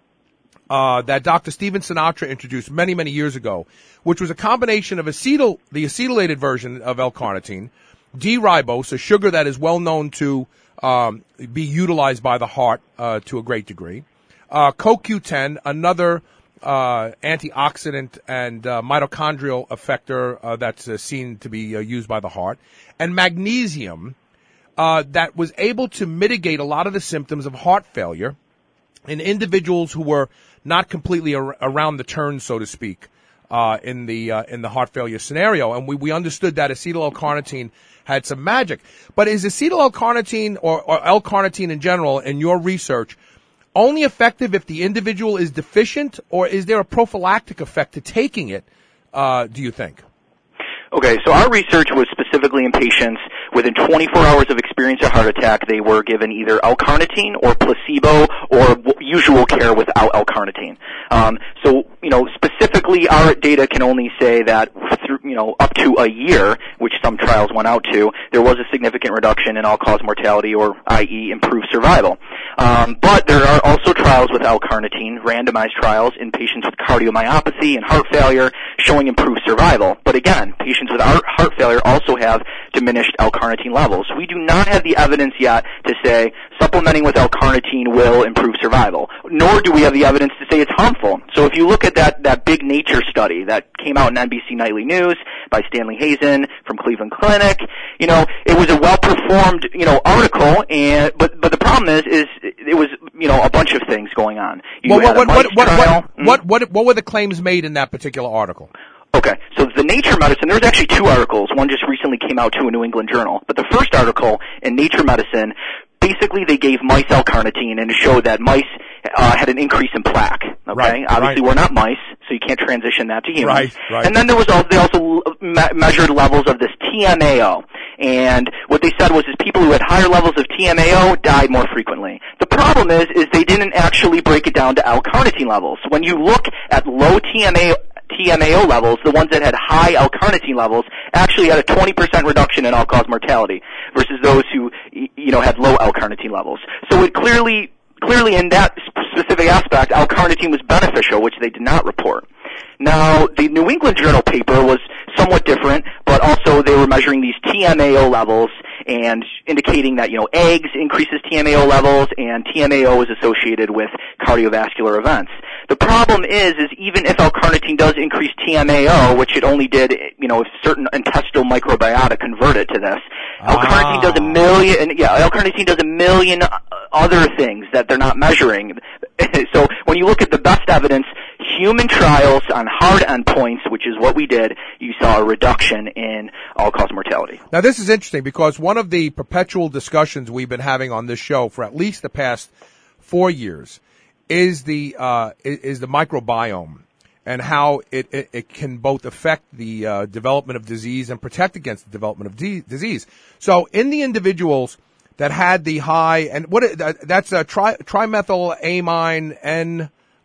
uh, that Doctor Steven Sinatra introduced many many years ago, which was a combination of acetyl the acetylated version of L-carnitine, D-ribose, a sugar that is well known to um, be utilized by the heart uh, to a great degree. Uh, C O Q ten, another uh, antioxidant and uh, mitochondrial effector uh, that's uh, seen to be uh, used by the heart, and magnesium uh, that was able to mitigate a lot of the symptoms of heart failure in individuals who were not completely ar- around the turn, so to speak, uh, in the uh, in the heart failure scenario. And we, we understood that acetyl L-carnitine had some magic. But is acetyl L-carnitine or, or L-carnitine in general, in your research, only effective if the individual is deficient, or is there a prophylactic effect to taking it, uh, do you think? Okay, so our research was specifically in patients within twenty-four hours of experience a heart attack. They were given either L-carnitine or placebo or usual care without L-carnitine. Um, so, you know, specifically our data can only say that through, you know, up to a year, which some trials went out to, there was a significant reduction in all-cause mortality, or that is improved survival. Um, but there are also trials with L-carnitine, randomized trials in patients with cardiomyopathy and heart failure showing improved survival. But again, patients with heart failure also have diminished L-carnitine levels. We do not have the evidence yet to say supplementing with L-carnitine will improve survival, nor do we have the evidence to say it's harmful. So if you look at that, that big Nature study that came out in N B C Nightly News by Stanley Hazen from Cleveland Clinic, you know, it was a well-performed, you know, article, and but but the problem is, is it was, you know, a bunch of things going on. You well, had what, a mice what, what, trial. what, what, what, what were the claims made in that particular article? Okay, so the Nature Medicine, there's actually two articles. One just recently came out to a New England Journal. But the first article in Nature Medicine, basically they gave mice L-carnitine, and it showed that mice uh, had an increase in plaque. Okay, right, obviously right. we're not mice, so you can't transition that to humans. Right, right. And then there was also, they also me- measured levels of this T M A O. And what they said was, is people who had higher levels of T M A O died more frequently. The problem is, is they didn't actually break it down to L-carnitine levels. When you look at low T M A O, T M A O levels, the ones that had high L-carnitine levels, actually had a twenty percent reduction in all-cause mortality versus those who, you know, had low L-carnitine levels. So it clearly, clearly in that specific aspect, L-carnitine was beneficial, which they did not report. Now, the New England Journal paper was somewhat different, but also they were measuring these T M A O levels and indicating that, you know, eggs increases T M A O levels, and T M A O is associated with cardiovascular events. The problem is, is even if L-carnitine does increase T M A O, which it only did, you know, if certain intestinal microbiota converted to this, ah. L-carnitine does a million, yeah, L-carnitine does a million other things that they're not measuring. So when you look at the best evidence, human trials on hard endpoints, which is what we did, you saw a reduction in all-cause mortality. Now, this is interesting because one of the perpetual discussions we've been having on this show for at least the past four years is the uh, is the microbiome and how it, it, it can both affect the uh, development of disease and protect against the development of de- disease. So, in the individuals that had the high, and what it, that's a tri- trimethylamine N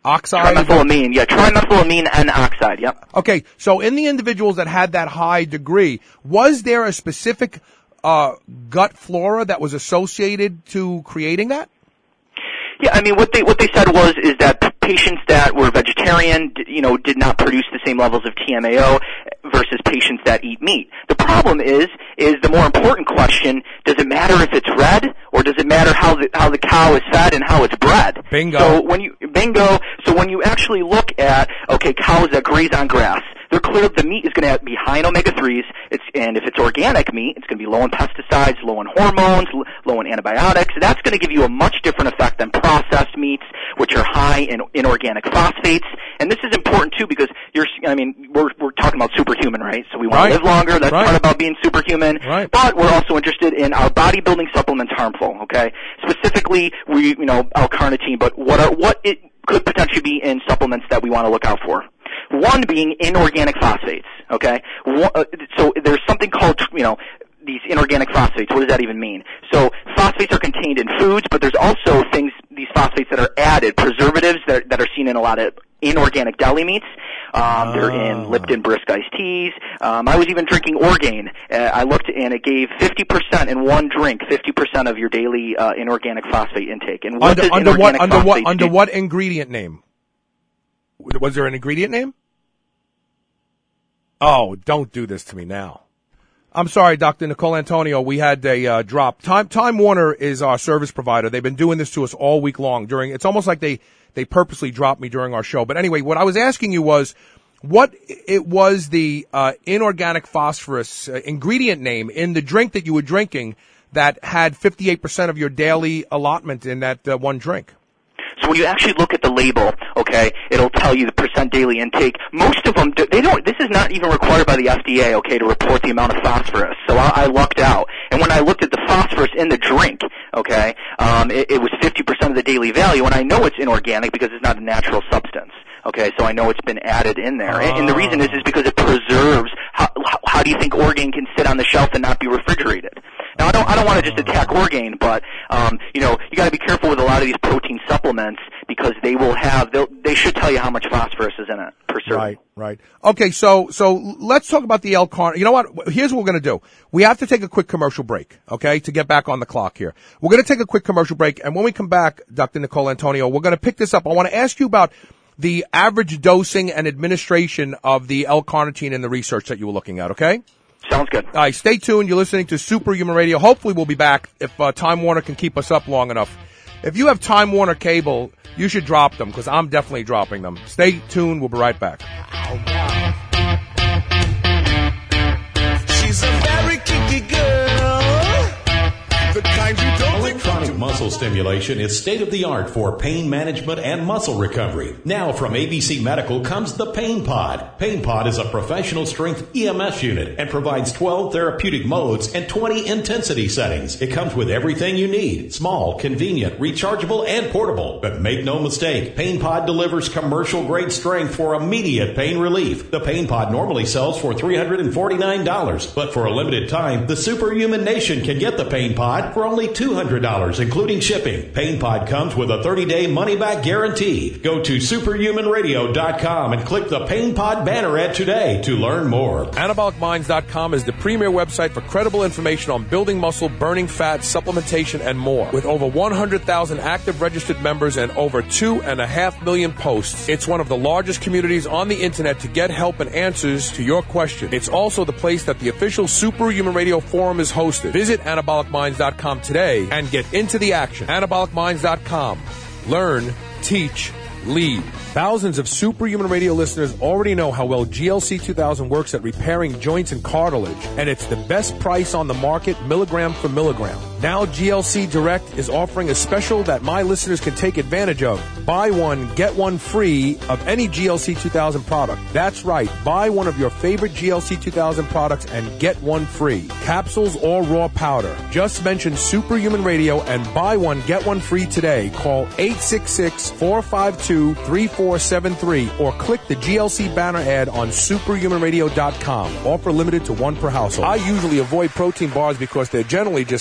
Oxide? Trimethylamine, yeah, trimethylamine N oxide, yep. Okay, so in the individuals that had that high degree, was there a specific uh, gut flora that was associated to creating that? Yeah, I mean, what they what they said was is that patients that were vegetarian, you know, did not produce the same levels of T M A O versus patients that eat meat. The problem is is the more important question: does it matter if it's red, or does it matter how the how the cow is fed and how it's bred? Bingo. So when you bingo. So when you actually look at okay, cows that graze on grass, they're clear the meat is going to be high in omega threes. It's and if it's organic meat, it's going to be low in pesticides, low in hormones, low in antibiotics. That's going to give you a much different effect than processed meats, which are high in inorganic phosphates. And this is important too because you're. I mean, we're we're talking about superhuman, right? So we want right. to live longer. That's right. part about being superhuman. Right. But we're also interested in our bodybuilding supplements harmful. Okay, specifically we you know L-carnitine, but what are what it could potentially be in supplements that we want to look out for. One being inorganic phosphates, okay? So there's something called, you know, these inorganic phosphates. What does that even mean? So phosphates are contained in foods, but there's also things, these phosphates that are added, preservatives that, that are seen in a lot of inorganic deli meats. Um, they're in Lipton Brisk iced teas. Um, I was even drinking Orgain. Uh, I looked and it gave fifty percent in one drink, fifty percent of your daily uh, inorganic phosphate intake. And what under, does under what under what do? under what ingredient name? Was there an ingredient name? Oh, don't do this to me now. I'm sorry, Doctor Nicole Antonio. We had a uh, drop. Time Time Warner is our service provider. They've been doing this to us all week long. During it's almost like they they purposely dropped me during our show. But anyway, what I was asking you was what it was the uh, inorganic phosphorus uh, ingredient name in the drink that you were drinking that had fifty-eight percent of your daily allotment in that uh, one drink. So when you actually look at the label, okay, it'll tell you the percent daily intake. Most of them, they don't. This is not even required by the F D A, okay, to report the amount of phosphorus. So I, I lucked out. And when I looked at the phosphorus in the drink, okay, um, it, it was fifty percent of the daily value, and I know it's inorganic because it's not a natural substance. Okay, so I know it's been added in there. And, and the reason is is because it preserves. How, how, how do you think Orgain can sit on the shelf and not be refrigerated? Now, I don't, I don't want to just attack Orgain, but, um, you know, you got to be careful with a lot of these protein supplements because they will have, they'll, they should tell you how much phosphorus is in it per serving. Right, right. Okay, so, so let's talk about the L-carnitine. You know what? Here's what we're going to do. We have to take a quick commercial break, okay, to get back on the clock here. We're going to take a quick commercial break, and when we come back, Doctor Nicole Antonio, we're going to pick this up. I want to ask you about the average dosing and administration of the L-carnitine in the research that you were looking at, okay? Sounds good. All right, stay tuned. You're listening to Superhuman Radio. Hopefully we'll be back if uh, Time Warner can keep us up long enough. If you have Time Warner cable, you should drop them because I'm definitely dropping them. Stay tuned. We'll be right back. She's a very kinky girl. The kind you don't Electronic muscle stimulation is state-of-the-art for pain management and muscle recovery. Now from A B C Medical comes the Pain Pod. Pain Pod is a professional strength E M S unit and provides twelve therapeutic modes and twenty intensity settings. It comes with everything you need. Small, convenient, rechargeable, and portable. But make no mistake, Pain Pod delivers commercial-grade strength for immediate pain relief. The Pain Pod normally sells for three hundred forty-nine dollars, but for a limited time, the Superhuman Nation can get the Pain Pod for only two hundred dollars, including shipping. Pain Pod comes with a thirty-day money-back guarantee. Go to superhuman radio dot com and click the Pain Pod banner ad today to learn more. anabolic minds dot com is the premier website for credible information on building muscle, burning fat, supplementation, and more. With over one hundred thousand active registered members and over two and a half million posts, it's one of the largest communities on the internet to get help and answers to your questions. It's also the place that the official Superhuman Radio Forum is hosted. Visit anabolic minds dot com today and get into the action. anabolic minds dot com. Learn, teach, lead. Thousands of Superhuman Radio listeners already know how well G L C two thousand works at repairing joints and cartilage, and it's the best price on the market, milligram for milligram. Now G L C Direct is offering a special that my listeners can take advantage of. Buy one, get one free of any G L C two thousand product. That's right. Buy one of your favorite G L C two thousand products and get one free. Capsules or raw powder. Just mention Superhuman Radio and buy one, get one free today. Call eight six six, four five two, three four seven three or click the G L C banner ad on superhuman radio dot com. Offer limited to one per household. I usually avoid protein bars because they're generally just candy and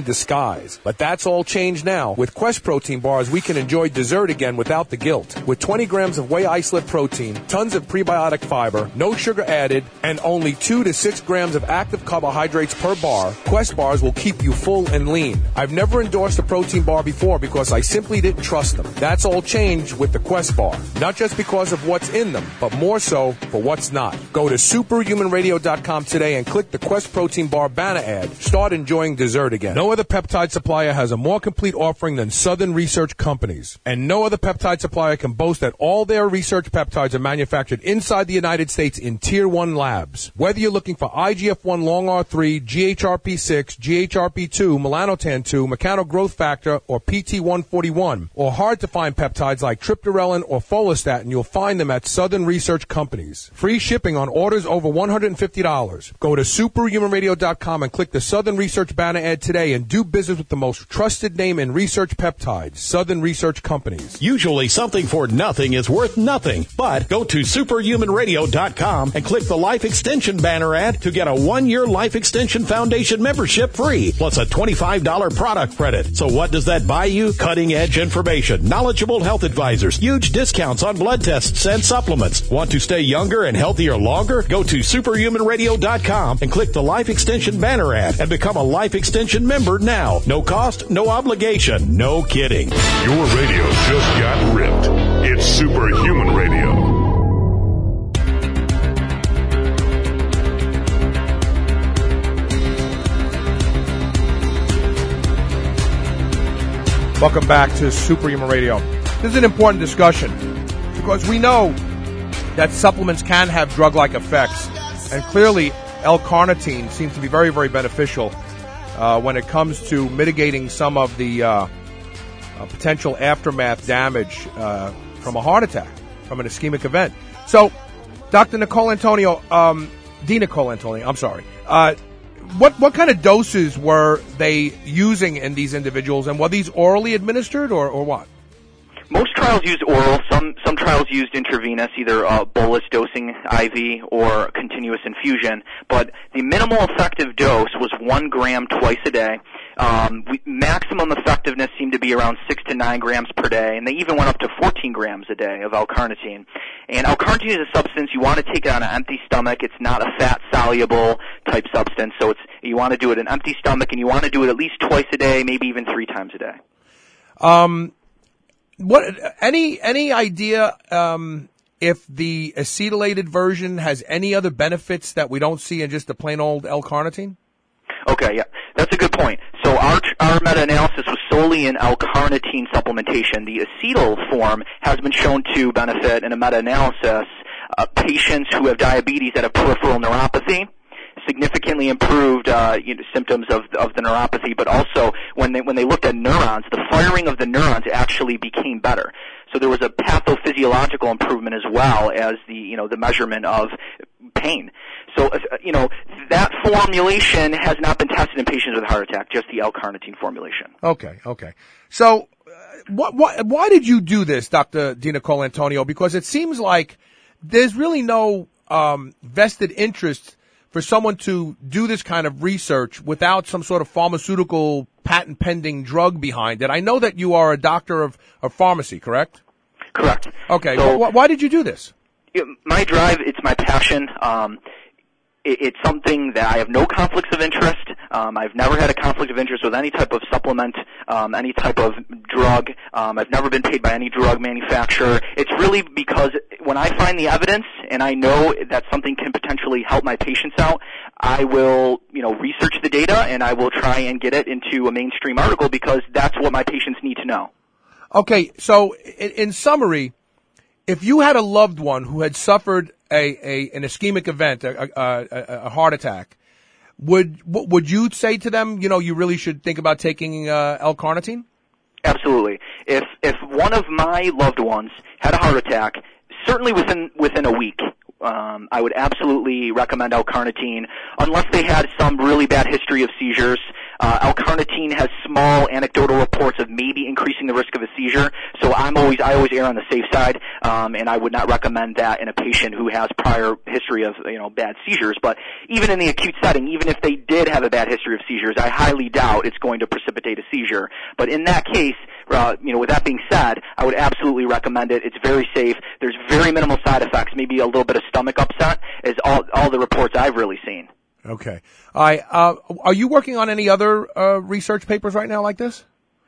in disguise. But that's all changed now. With Quest protein bars, we can enjoy dessert again without the guilt. With twenty grams of whey isolate protein, tons of prebiotic fiber, no sugar added, and only two to six grams of active carbohydrates per bar, Quest bars will keep you full and lean. I've never endorsed a protein bar before because I simply didn't trust them. That's all changed with the Quest bar. Not just because of what's in them, but more so for what's not. Go to superhuman radio dot com today and click the Quest protein bar banner ad. Start enjoying dessert again. No other peptide supplier has a more complete offering than Southern Research Companies. And no other peptide supplier can boast that all their research peptides are manufactured inside the United States in Tier one labs. Whether you're looking for I G F one long R three, G H R P six, G H R P two, melanotan two, mechano growth factor, or P T one forty-one, or hard-to-find peptides like triptorelin or follistatin, you'll find them at Southern Research Companies. Free shipping on orders over one hundred fifty dollars. Go to superhuman radio dot com and click the Southern Research banner ad today and do business with the most trusted name in research peptides, Southern Research Companies. Usually something for nothing is worth nothing, but go to superhuman radio dot com and click the Life Extension banner ad to get a one-year Life Extension Foundation membership free, plus a twenty-five dollars product credit. So what does that buy you? Cutting-edge information, knowledgeable health advisors, huge discounts on blood tests and supplements. Want to stay younger and healthier longer? Go to superhuman radio dot com and click the Life Extension banner ad and become a Life Extension member now. No cost, no obligation, no kidding. Your radio just got ripped. It's Superhuman Radio. Welcome back to Superhuman Radio. This is an important discussion because we know that supplements can have drug-like effects, and clearly L-carnitine seems to be very, very beneficial uh, when it comes to mitigating some of the uh, uh, potential aftermath damage uh, from a heart attack, from an ischemic event. So, Doctor Nicole Antonio, um, D. Nicole Antonio, I'm sorry, uh, What what kind of doses were they using in these individuals, and were these orally administered or, or what? Most trials used oral. Some some trials used intravenous, either uh, bolus dosing I V or continuous infusion. But the minimal effective dose was one gram twice a day. Um, we, maximum effectiveness seemed to be around six to nine grams per day, and they even went up to fourteen grams a day of L-carnitine. And L-carnitine is a substance you want to take it on an empty stomach. It's not a fat-soluble type substance, so it's you want to do it an empty stomach, and you want to do it at least twice a day, maybe even three times a day. Um, what any any idea um, if the acetylated version has any other benefits that we don't see in just the plain old L-carnitine? Okay, yeah, that's a good point. So our our meta-analysis was solely in L-carnitine supplementation. The acetyl form has been shown to benefit in a meta-analysis uh, patients who have diabetes that have peripheral neuropathy. Significantly improved uh, you know, symptoms of of the neuropathy, but also when they when they looked at neurons, the firing of the neurons actually became better. So there was a pathophysiological improvement as well as the you know the measurement of pain. So uh, you know that formulation has not been tested in patients with a heart attack, just the L-carnitine formulation. Okay, okay. So uh, what, what, why did you do this, Doctor Di Nicole Antonio? Because it seems like there's really no um, vested interest for someone to do this kind of research without some sort of pharmaceutical patent-pending drug behind it. I know that you are a doctor of, of pharmacy, correct? Correct. Okay. So, wh- why did you do this? My drive, it's my passion. Um, it, it's something that I have no conflicts of interest. Um, I've never had a conflict of interest with any type of supplement, um, any type of drug. Um, I've never been paid by any drug manufacturer. It's really because when I find the evidence and I know that something can potentially help my patients out, I will, you know, research the data and I will try and get it into a mainstream article because that's what my patients need to know. Okay, so in, in summary, if you had a loved one who had suffered a, a an ischemic event, a, a, a, a heart attack, would would you say to them, you know, you really should think about taking uh, L-carnitine? Absolutely. If if one of my loved ones had a heart attack, certainly within within a week, um, I would absolutely recommend L-carnitine, unless they had some really bad history of seizures. Uh, L-carnitine has small anecdotal reports of maybe increasing the risk of a seizure, so I'm always I always err on the safe side, um, and I would not recommend that in a patient who has prior history of you know bad seizures. But even in the acute setting, even if they did have a bad history of seizures, I highly doubt it's going to precipitate a seizure. But in that case, uh, you know, with that being said, I would absolutely recommend it. It's very safe. There's very minimal side effects, maybe a little bit of stomach upset, is all all the reports I've really seen. Okay. All right. Uh, are you working on any other uh, research papers right now like this?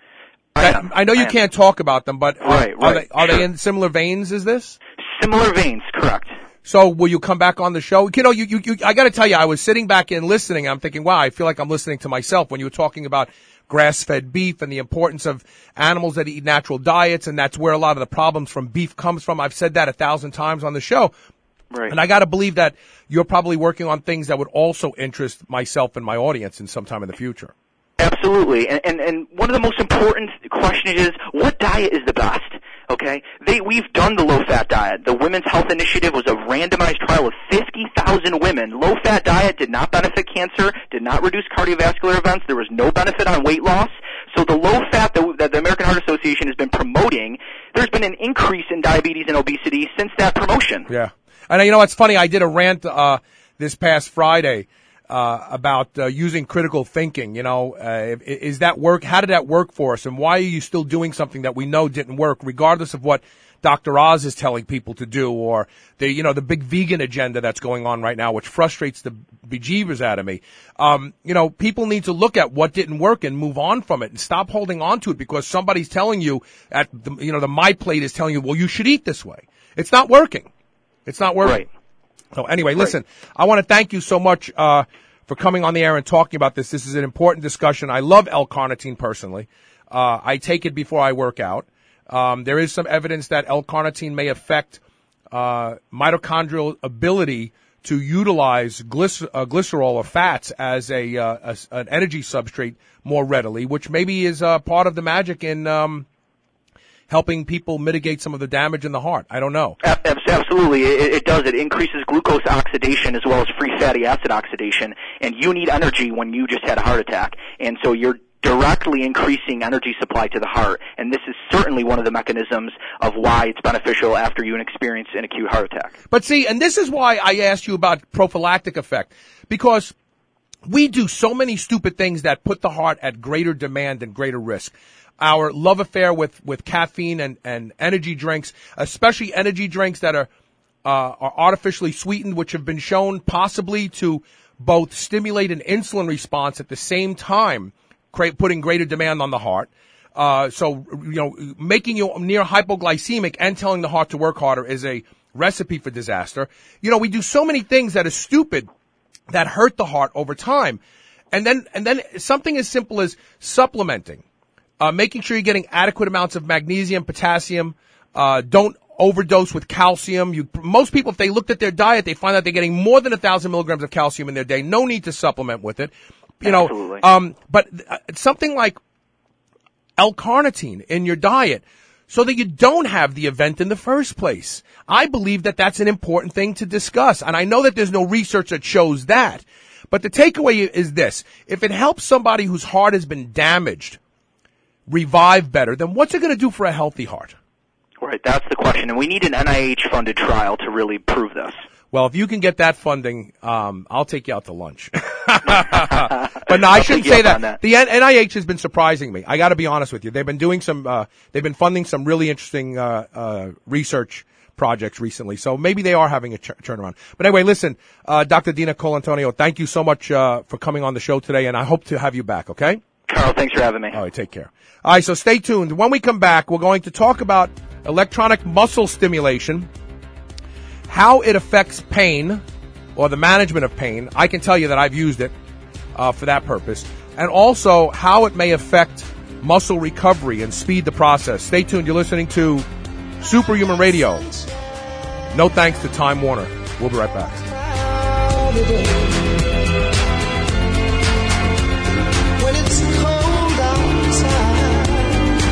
I, that, am. I know you I can't talk about them, but right, are, right, are they are sure. they in similar veins as this? Similar veins, correct. So will you come back on the show? You know, you, you, you I got to tell you, I was sitting back and listening. I'm thinking, wow, I feel like I'm listening to myself when you were talking about grass-fed beef and the importance of animals that eat natural diets, and that's where a lot of the problems from beef comes from. I've said that a thousand times on the show. Right. And I got to believe that you're probably working on things that would also interest myself and my audience in some time in the future. Absolutely. And, and, and one of the most important questions is, what diet is the best? Okay? They, we've done the low-fat diet. The Women's Health Initiative was a randomized trial of fifty thousand women. Low-fat diet did not benefit cancer, did not reduce cardiovascular events. There was no benefit on weight loss. So the low-fat that, that the American Heart Association has been promoting, there's been an increase in diabetes and obesity since that promotion. Yeah. And you know what's funny? I did a rant uh, this past Friday uh, about uh, using critical thinking. You know, uh, is that work? How did that work for us? And why are you still doing something that we know didn't work, regardless of what Doctor Oz is telling people to do, or the you know the big vegan agenda that's going on right now, which frustrates the bejeebers out of me. Um, you know, people need to look at what didn't work and move on from it, and stop holding on to it because somebody's telling you at the, you know the My Plate is telling you, well, you should eat this way. It's not working. It's not working. Right. So anyway, listen, I want to thank you so much uh for coming on the air and talking about this. This is an important discussion. I love L-carnitine personally. Uh I take it before I work out. Um there is some evidence that L-carnitine may affect uh mitochondrial ability to utilize glycer- uh, glycerol or fats as a, uh, a an energy substrate more readily, which maybe is uh, part of the magic in um helping people mitigate some of the damage in the heart. I don't know. Absolutely. It, it does. It increases glucose oxidation as well as free fatty acid oxidation, and you need energy when you just had a heart attack. And so you're directly increasing energy supply to the heart, and this is certainly one of the mechanisms of why it's beneficial after you experience an acute heart attack. But see, and this is why I asked you about prophylactic effect, because we do so many stupid things that put the heart at greater demand and greater risk. Our love affair with, with caffeine and, and energy drinks, especially energy drinks that are, uh, are artificially sweetened, which have been shown possibly to both stimulate an insulin response at the same time, create, putting greater demand on the heart. Uh, so, you know, making you near hypoglycemic and telling the heart to work harder is a recipe for disaster. You know, we do so many things that are stupid that hurt the heart over time. And then, and then something as simple as supplementing. Uh, making sure you're getting adequate amounts of magnesium, potassium. Uh, don't overdose with calcium. You, most people, if they looked at their diet, they find out they're getting more than a thousand milligrams of calcium in their day. No need to supplement with it. You know, Absolutely. um, but uh, something like L-carnitine in your diet so that you don't have the event in the first place. I believe that that's an important thing to discuss. And I know that there's no research that shows that. But the takeaway is this. If it helps somebody whose heart has been damaged revive better, then what's it going to do for a healthy heart? Right, that's the question. And we need an N I H-funded trial to really prove this. Well, if you can get that funding, um, I'll take you out to lunch. But no, I shouldn't say that. that. The N I H has been surprising me. I got to be honest with you. They've been doing some, uh, they've been funding some really interesting uh, uh, research projects recently. So maybe they are having a ch- turnaround. But anyway, listen, uh, Doctor Dina Colantonio, thank you so much uh, for coming on the show today, and I hope to have you back, okay? Carl, thanks for having me. All right, take care. All right, so stay tuned. When we come back, we're going to talk about electronic muscle stimulation, how it affects pain or the management of pain. I can tell you that I've used it uh, for that purpose. And also how it may affect muscle recovery and speed the process. Stay tuned. You're listening to Superhuman Radio. No thanks to Time Warner. We'll be right back.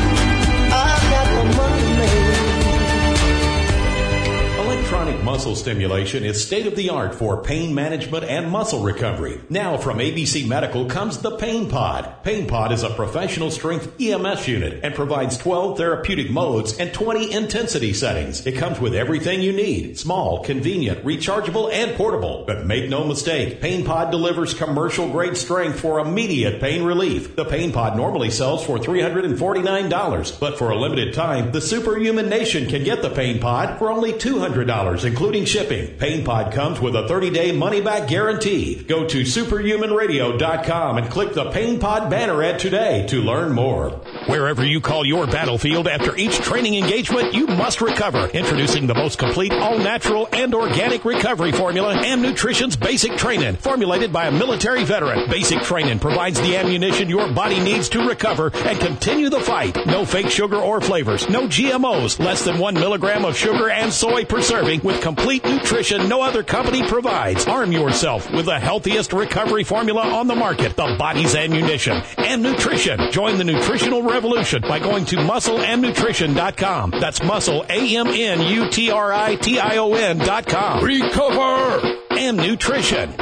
Electronic muscle stimulation stimulation is state-of-the-art for pain management and muscle recovery. Now from A B C Medical comes the Pain Pod. Pain Pod is a professional strength E M S unit and provides twelve therapeutic modes and twenty intensity settings. It comes with everything you need. Small, convenient, rechargeable, and portable. But make no mistake, Pain Pod delivers commercial-grade strength for immediate pain relief. The Pain Pod normally sells for three hundred forty-nine dollars, but for a limited time, the Superhuman Nation can get the Pain Pod for only two hundred dollars, including shipping. Pain Pod comes with a thirty-day money-back guarantee. Go to superhuman radio dot com and click the Pain Pod banner ad today to learn more. Wherever you call your battlefield, after each training engagement, you must recover. Introducing the most complete, all-natural, and organic recovery formula, Am Nutrition's Basic Training. Formulated by a military veteran, Basic Training provides the ammunition your body needs to recover and continue the fight. No fake sugar or flavors, no G M Os, less than one milligram of sugar and soy per serving, with complete nutrition no other company provides. Arm yourself with the healthiest recovery formula on the market, the body's ammunition. Am Nutrition. Join the nutritional revolution by going to muscle am nutrition dot com. That's muscle, A M N U T R I T I O N dot com. Recover! Am Nutrition.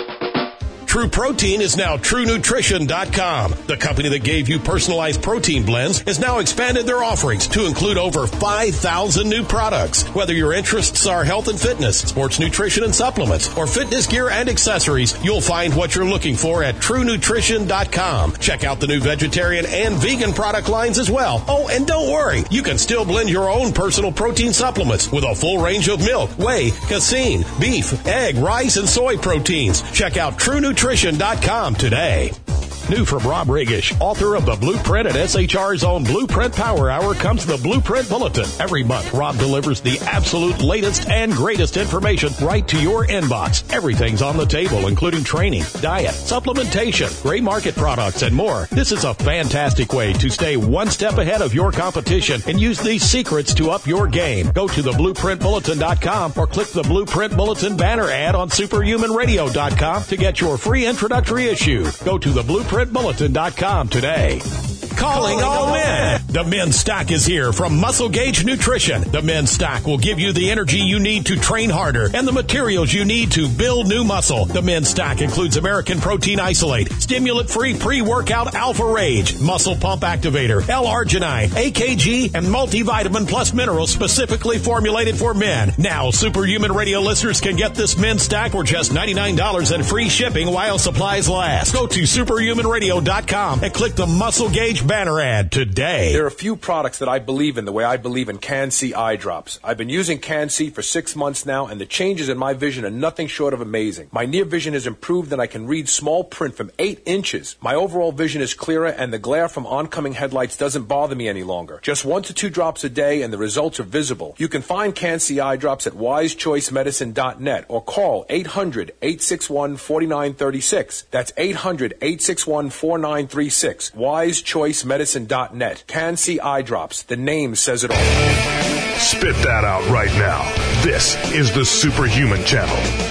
True Protein is now true nutrition dot com. The company that gave you personalized protein blends has now expanded their offerings to include over five thousand new products. Whether your interests are health and fitness, sports nutrition and supplements, or fitness gear and accessories, you'll find what you're looking for at true nutrition dot com. Check out the new vegetarian and vegan product lines as well. Oh, and don't worry, you can still blend your own personal protein supplements with a full range of milk, whey, casein, beef, egg, rice, and soy proteins. Check out true nutrition dot com today. New from Rob Regish, author of the Blueprint at S H R's own Blueprint Power Hour, comes the Blueprint Bulletin. Every month, Rob delivers the absolute latest and greatest information right to your inbox. Everything's on the table, including training, diet, supplementation, gray market products, and more. This is a fantastic way to stay one step ahead of your competition and use these secrets to up your game. Go to the blueprint bulletin dot com or click the Blueprint Bulletin banner ad on superhuman radio dot com to get your free introductory issue. Go to the Blueprint bulletin dot com today. Calling all men. The men's stock is here from Muscle Gauge Nutrition. The men's stock will give you the energy you need to train harder and the materials you need to build new muscle. The men's stock includes American Protein Isolate, stimulant-free pre-workout Alpha Rage, Muscle Pump Activator, L-Arginine, A K G, and multivitamin plus minerals specifically formulated for men. Now, Superhuman Radio listeners can get this men's stock for just ninety-nine dollars and free shipping while supplies last. Go to superhuman radio dot com and click the Muscle Gauge banner ad today. There are a few products that I believe in the way I believe in Can-C eye drops. I've been using Can-C for six months now, and the changes in my vision are nothing short of amazing. My near vision has improved, and I can read small print from eight inches. My overall vision is clearer, and the glare from oncoming headlights doesn't bother me any longer. Just one to two drops a day, and the results are visible. You can find Can-C eye drops at wise choice medicine dot net or call eight hundred, eight six one, four nine three six. That's eight hundred, eight six one, four nine three six. wise choice medicine dot net. Can-C eye drops. The name says it all. Spit that out right now. This is the Superhuman Channel.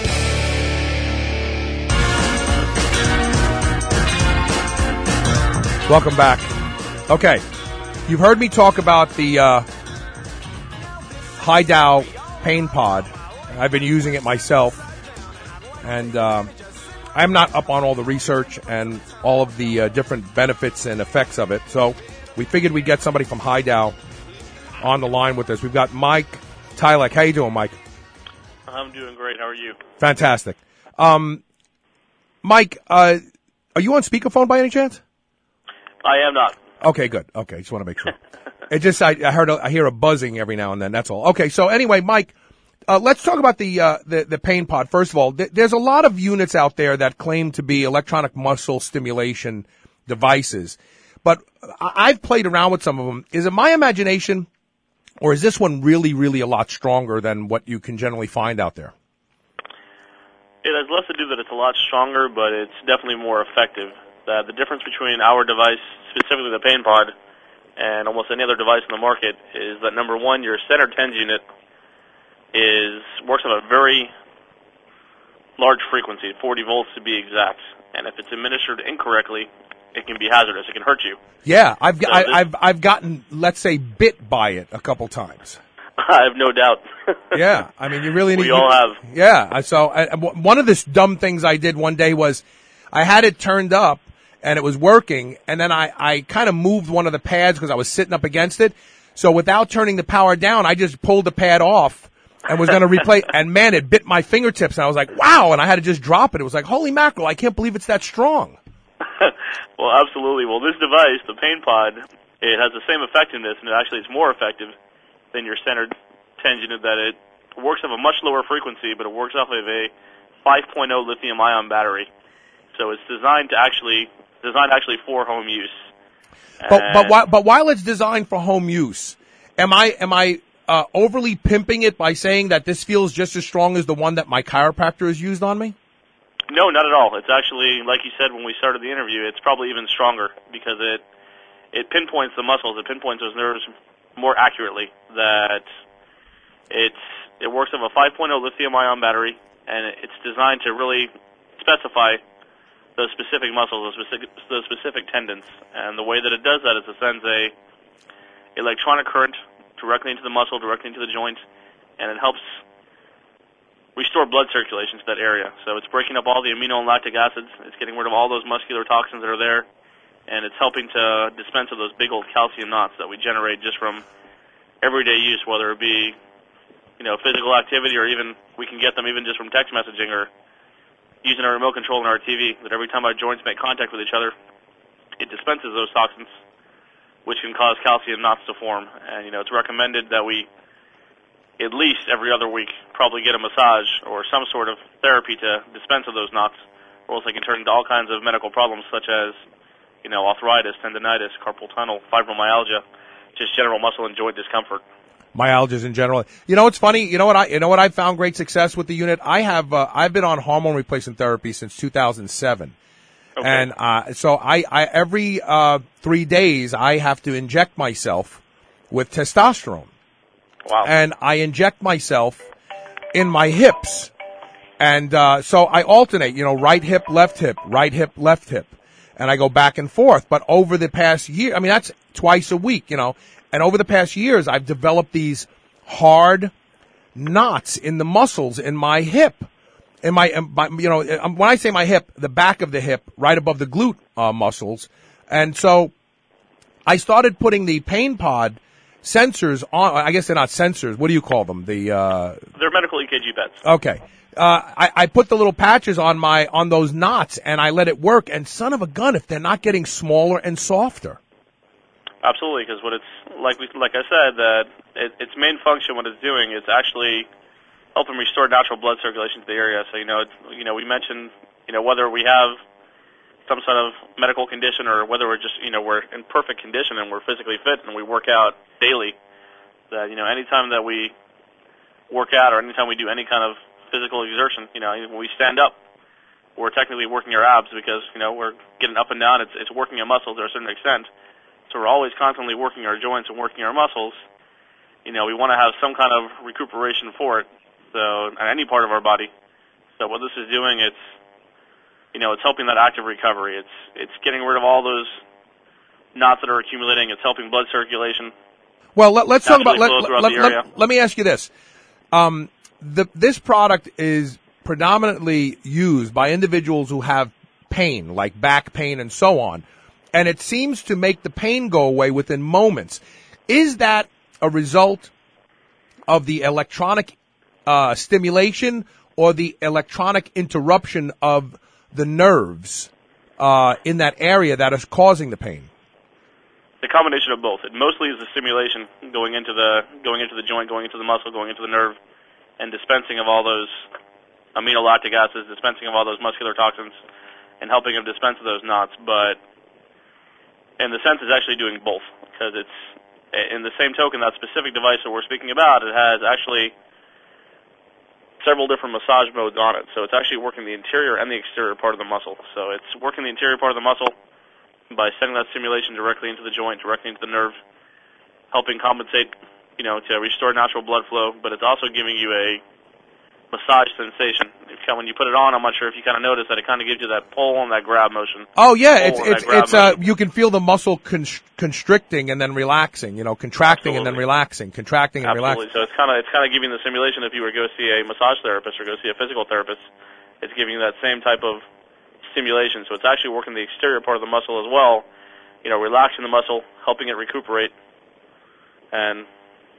Welcome back. Okay, you've heard me talk about the uh, High-Dow Pain Pod. I've been using it myself, and um, I'm not up on all the research and all of the uh, different benefits and effects of it, so we figured we'd get somebody from High-Dow on the line with us. We've got Mike Tylek. How you doing, Mike? I'm doing great. How are you? Fantastic. Um, Mike, uh, are you on speakerphone by any chance? I am not. Okay, good. Okay, just want to make sure. It just I, I heard a, I hear a buzzing every now and then. That's all. Okay, so anyway, Mike, uh, let's talk about the uh, the the Pain Pod. First of all, th- there's a lot of units out there that claim to be electronic muscle stimulation devices, but I- I've played around with some of them. Is it my imagination, or is this one really, really a lot stronger than what you can generally find out there? It has less to do that it's a lot stronger, but it's definitely more effective. Uh, the difference between our device, specifically the Pain Pod, and almost any other device in the market is that, number one, your center tens unit is works on a very large frequency, forty volts to be exact. And if it's administered incorrectly, it can be hazardous. It can hurt you. Yeah, I've So I, this- I've I've gotten, let's say, bit by it a couple times. I have no doubt. Yeah, I mean, you really need. We all have. Yeah, so I, one of the dumb things I did one day was I had it turned up and it was working, and then I, I kind of moved one of the pads because I was sitting up against it. So without turning the power down, I just pulled the pad off and was going to replace. And man, it bit my fingertips, and I was like, "Wow!" And I had to just drop it. It was like, "Holy mackerel! I can't believe it's that strong." Well, absolutely. Well, this device, the Pain Pod, it has the same effectiveness, and actually it's more effective than your standard ten unit. That it works off a much lower frequency, but it works off of a five point oh lithium-ion battery. So it's designed to actually designed actually for home use. But but while, but while it's designed for home use, am I am I uh, overly pimping it by saying that this feels just as strong as the one that my chiropractor has used on me? No, not at all. It's actually, like you said when we started the interview, it's probably even stronger because it it pinpoints the muscles, it pinpoints those nerves more accurately. That it's it works off a five point oh lithium-ion battery, and it's designed to really specify those specific muscles, those specific, those specific tendons. And the way that it does that is it sends a electronic current directly into the muscle, directly into the joint, and it helps restore blood circulation to that area. So it's breaking up all the amino and lactic acids, it's getting rid of all those muscular toxins that are there, and it's helping to dispense of those big old calcium knots that we generate just from everyday use, whether it be, you know, physical activity, or even we can get them even just from text messaging or using a remote control in our T V, that every time our joints make contact with each other, it dispenses those toxins, which can cause calcium knots to form. And, you know, it's recommended that we, at least every other week, probably get a massage or some sort of therapy to dispense of those knots, or else they can turn into all kinds of medical problems such as, you know, arthritis, tendonitis, carpal tunnel, fibromyalgia, just general muscle and joint discomfort. Myalgias in general. You know what's funny? You know what I? You know what I found great success with the unit. I have. Uh, I've been on hormone replacement therapy since two thousand seven, okay. and uh, so I, I every uh, three days I have to inject myself with testosterone. Wow. And I inject myself in my hips, and uh, so I alternate. You know, right hip, left hip, right hip, left hip, and I go back and forth. But over the past year, I mean, that's twice a week. You know. And over the past years, I've developed these hard knots in the muscles in my hip. In my, in my you know, when I say my hip, the back of the hip, right above the glute uh, muscles. And so I started putting the Pain Pod sensors on. I guess they're not sensors. What do you call them? The uh, They're medical E K G beds. Okay. Uh, I, I put the little patches on my on those knots, and I let it work. And son of a gun, if they're not getting smaller and softer. Absolutely, because what it's like, we, like I said, that it, its main function, what it's doing, is actually helping restore natural blood circulation to the area. So, you know, it's, you know, we mentioned, you know, whether we have some sort of medical condition or whether we're just, you know, we're in perfect condition and we're physically fit and we work out daily. That, you know, anytime that we work out or anytime we do any kind of physical exertion, you know, when we stand up, we're technically working our abs because, you know, we're getting up and down. It's it's working our muscles to a certain extent. So we're always constantly working our joints and working our muscles. You know, we want to have some kind of recuperation for it, so on any part of our body. So what this is doing, it's, you know, it's helping that active recovery. It's it's getting rid of all those knots that are accumulating. It's helping blood circulation. Well, let, let's talk about. Let, let, let, let, let me ask you this: um, the this product is predominantly used by individuals who have pain, like back pain and so on. And it seems to make the pain go away within moments. Is that a result of the electronic uh, stimulation or the electronic interruption of the nerves uh, in that area that is causing the pain? The combination of both. It mostly is the stimulation going into the going into the joint, going into the muscle, going into the nerve, and dispensing of all those amino lactic acids, dispensing of all those muscular toxins, and helping them dispense of those knots. But in the sense, it's actually doing both, because it's, in the same token, that specific device that we're speaking about, it has actually several different massage modes on it. So it's actually working the interior and the exterior part of the muscle. So it's working the interior part of the muscle by sending that stimulation directly into the joint, directly into the nerve, helping compensate, you know, to restore natural blood flow, but it's also giving you a massage sensation. If, when you put it on, I'm not sure if you kind of notice that it kind of gives you that pull and that grab motion. Oh yeah, it's Pull and it's that grab it's uh motion. you can feel the muscle const- constricting and then relaxing, you know, contracting and then Absolutely. relaxing, contracting and Absolutely. relaxing. So it's kind of it's kind of giving the simulation. If you were to go see a massage therapist or go see a physical therapist, it's giving you that same type of stimulation. So it's actually working the exterior part of the muscle as well. You know, relaxing the muscle, helping it recuperate, and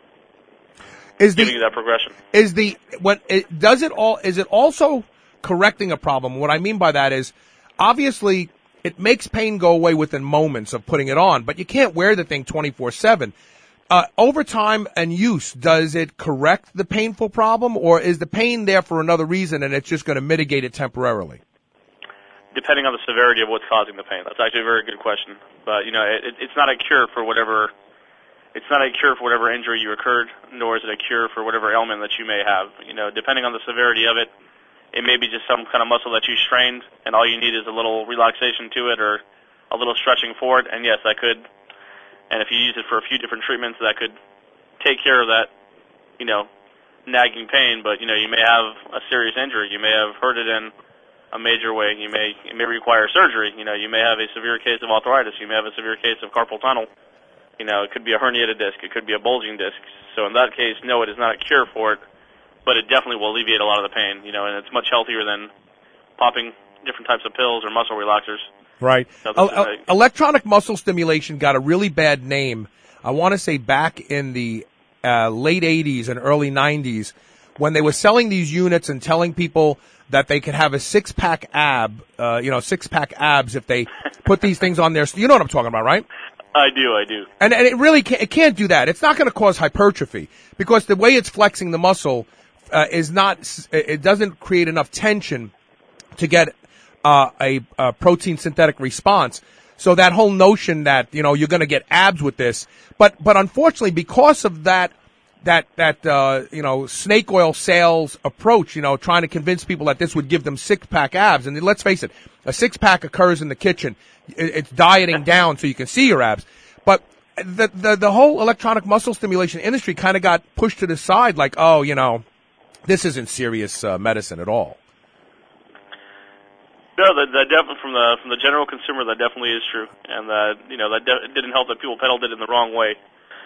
Is giving the you that progression. is the what it, does it all is it also correcting a problem? What I mean by that is obviously it makes pain go away within moments of putting it on, but you can't wear the thing twenty-four seven. Uh, over time and use, does it correct the painful problem, or is the pain there for another reason and it's just going to mitigate it temporarily? Depending on the severity of what's causing the pain. That's actually a very good question. But, you know, it, it's not a cure for whatever it's not a cure for whatever injury you occurred, nor is it a cure for whatever ailment that you may have. You know, depending on the severity of it, it may be just some kind of muscle that you strained, and all you need is a little relaxation to it or a little stretching for it, and yes, that could, and if you use it for a few different treatments, that could take care of that, you know, nagging pain, but, you know, you may have a serious injury. You may have hurt it in a major way. You may, it may require surgery. You know, you may have a severe case of arthritis. You may have a severe case of carpal tunnel. You know, it could be a herniated disc. It could be a bulging disc. So in that case, no, it is not a cure for it, but it definitely will alleviate a lot of the pain, you know, and it's much healthier than popping different types of pills or muscle relaxers. Right. So this El- is el- a- electronic muscle stimulation got a really bad name, I want to say back in the uh, late eighties and early nineties, when they were selling these units and telling people that they could have a six-pack ab, uh, you know, six-pack abs if they put these things on their, you know what I'm talking about, right? I do, I do. And, and it really can't, it can't do that. It's not going to cause hypertrophy because the way it's flexing the muscle uh, is not, it doesn't create enough tension to get uh, a, a protein synthetic response. So that whole notion that, you know, you're going to get abs with this, but, but unfortunately because of that, that, that, uh, you know, snake oil sales approach, you know, trying to convince people that this would give them six-pack abs. And let's face it, a six-pack occurs in the kitchen. It's dieting down so you can see your abs. But the, the, the whole electronic muscle stimulation industry kind of got pushed to the side like, oh, you know, this isn't serious uh, medicine at all. No, that, that definitely from the from the general consumer, that definitely is true, and that you know that de- it didn't help that people peddled it in the wrong way.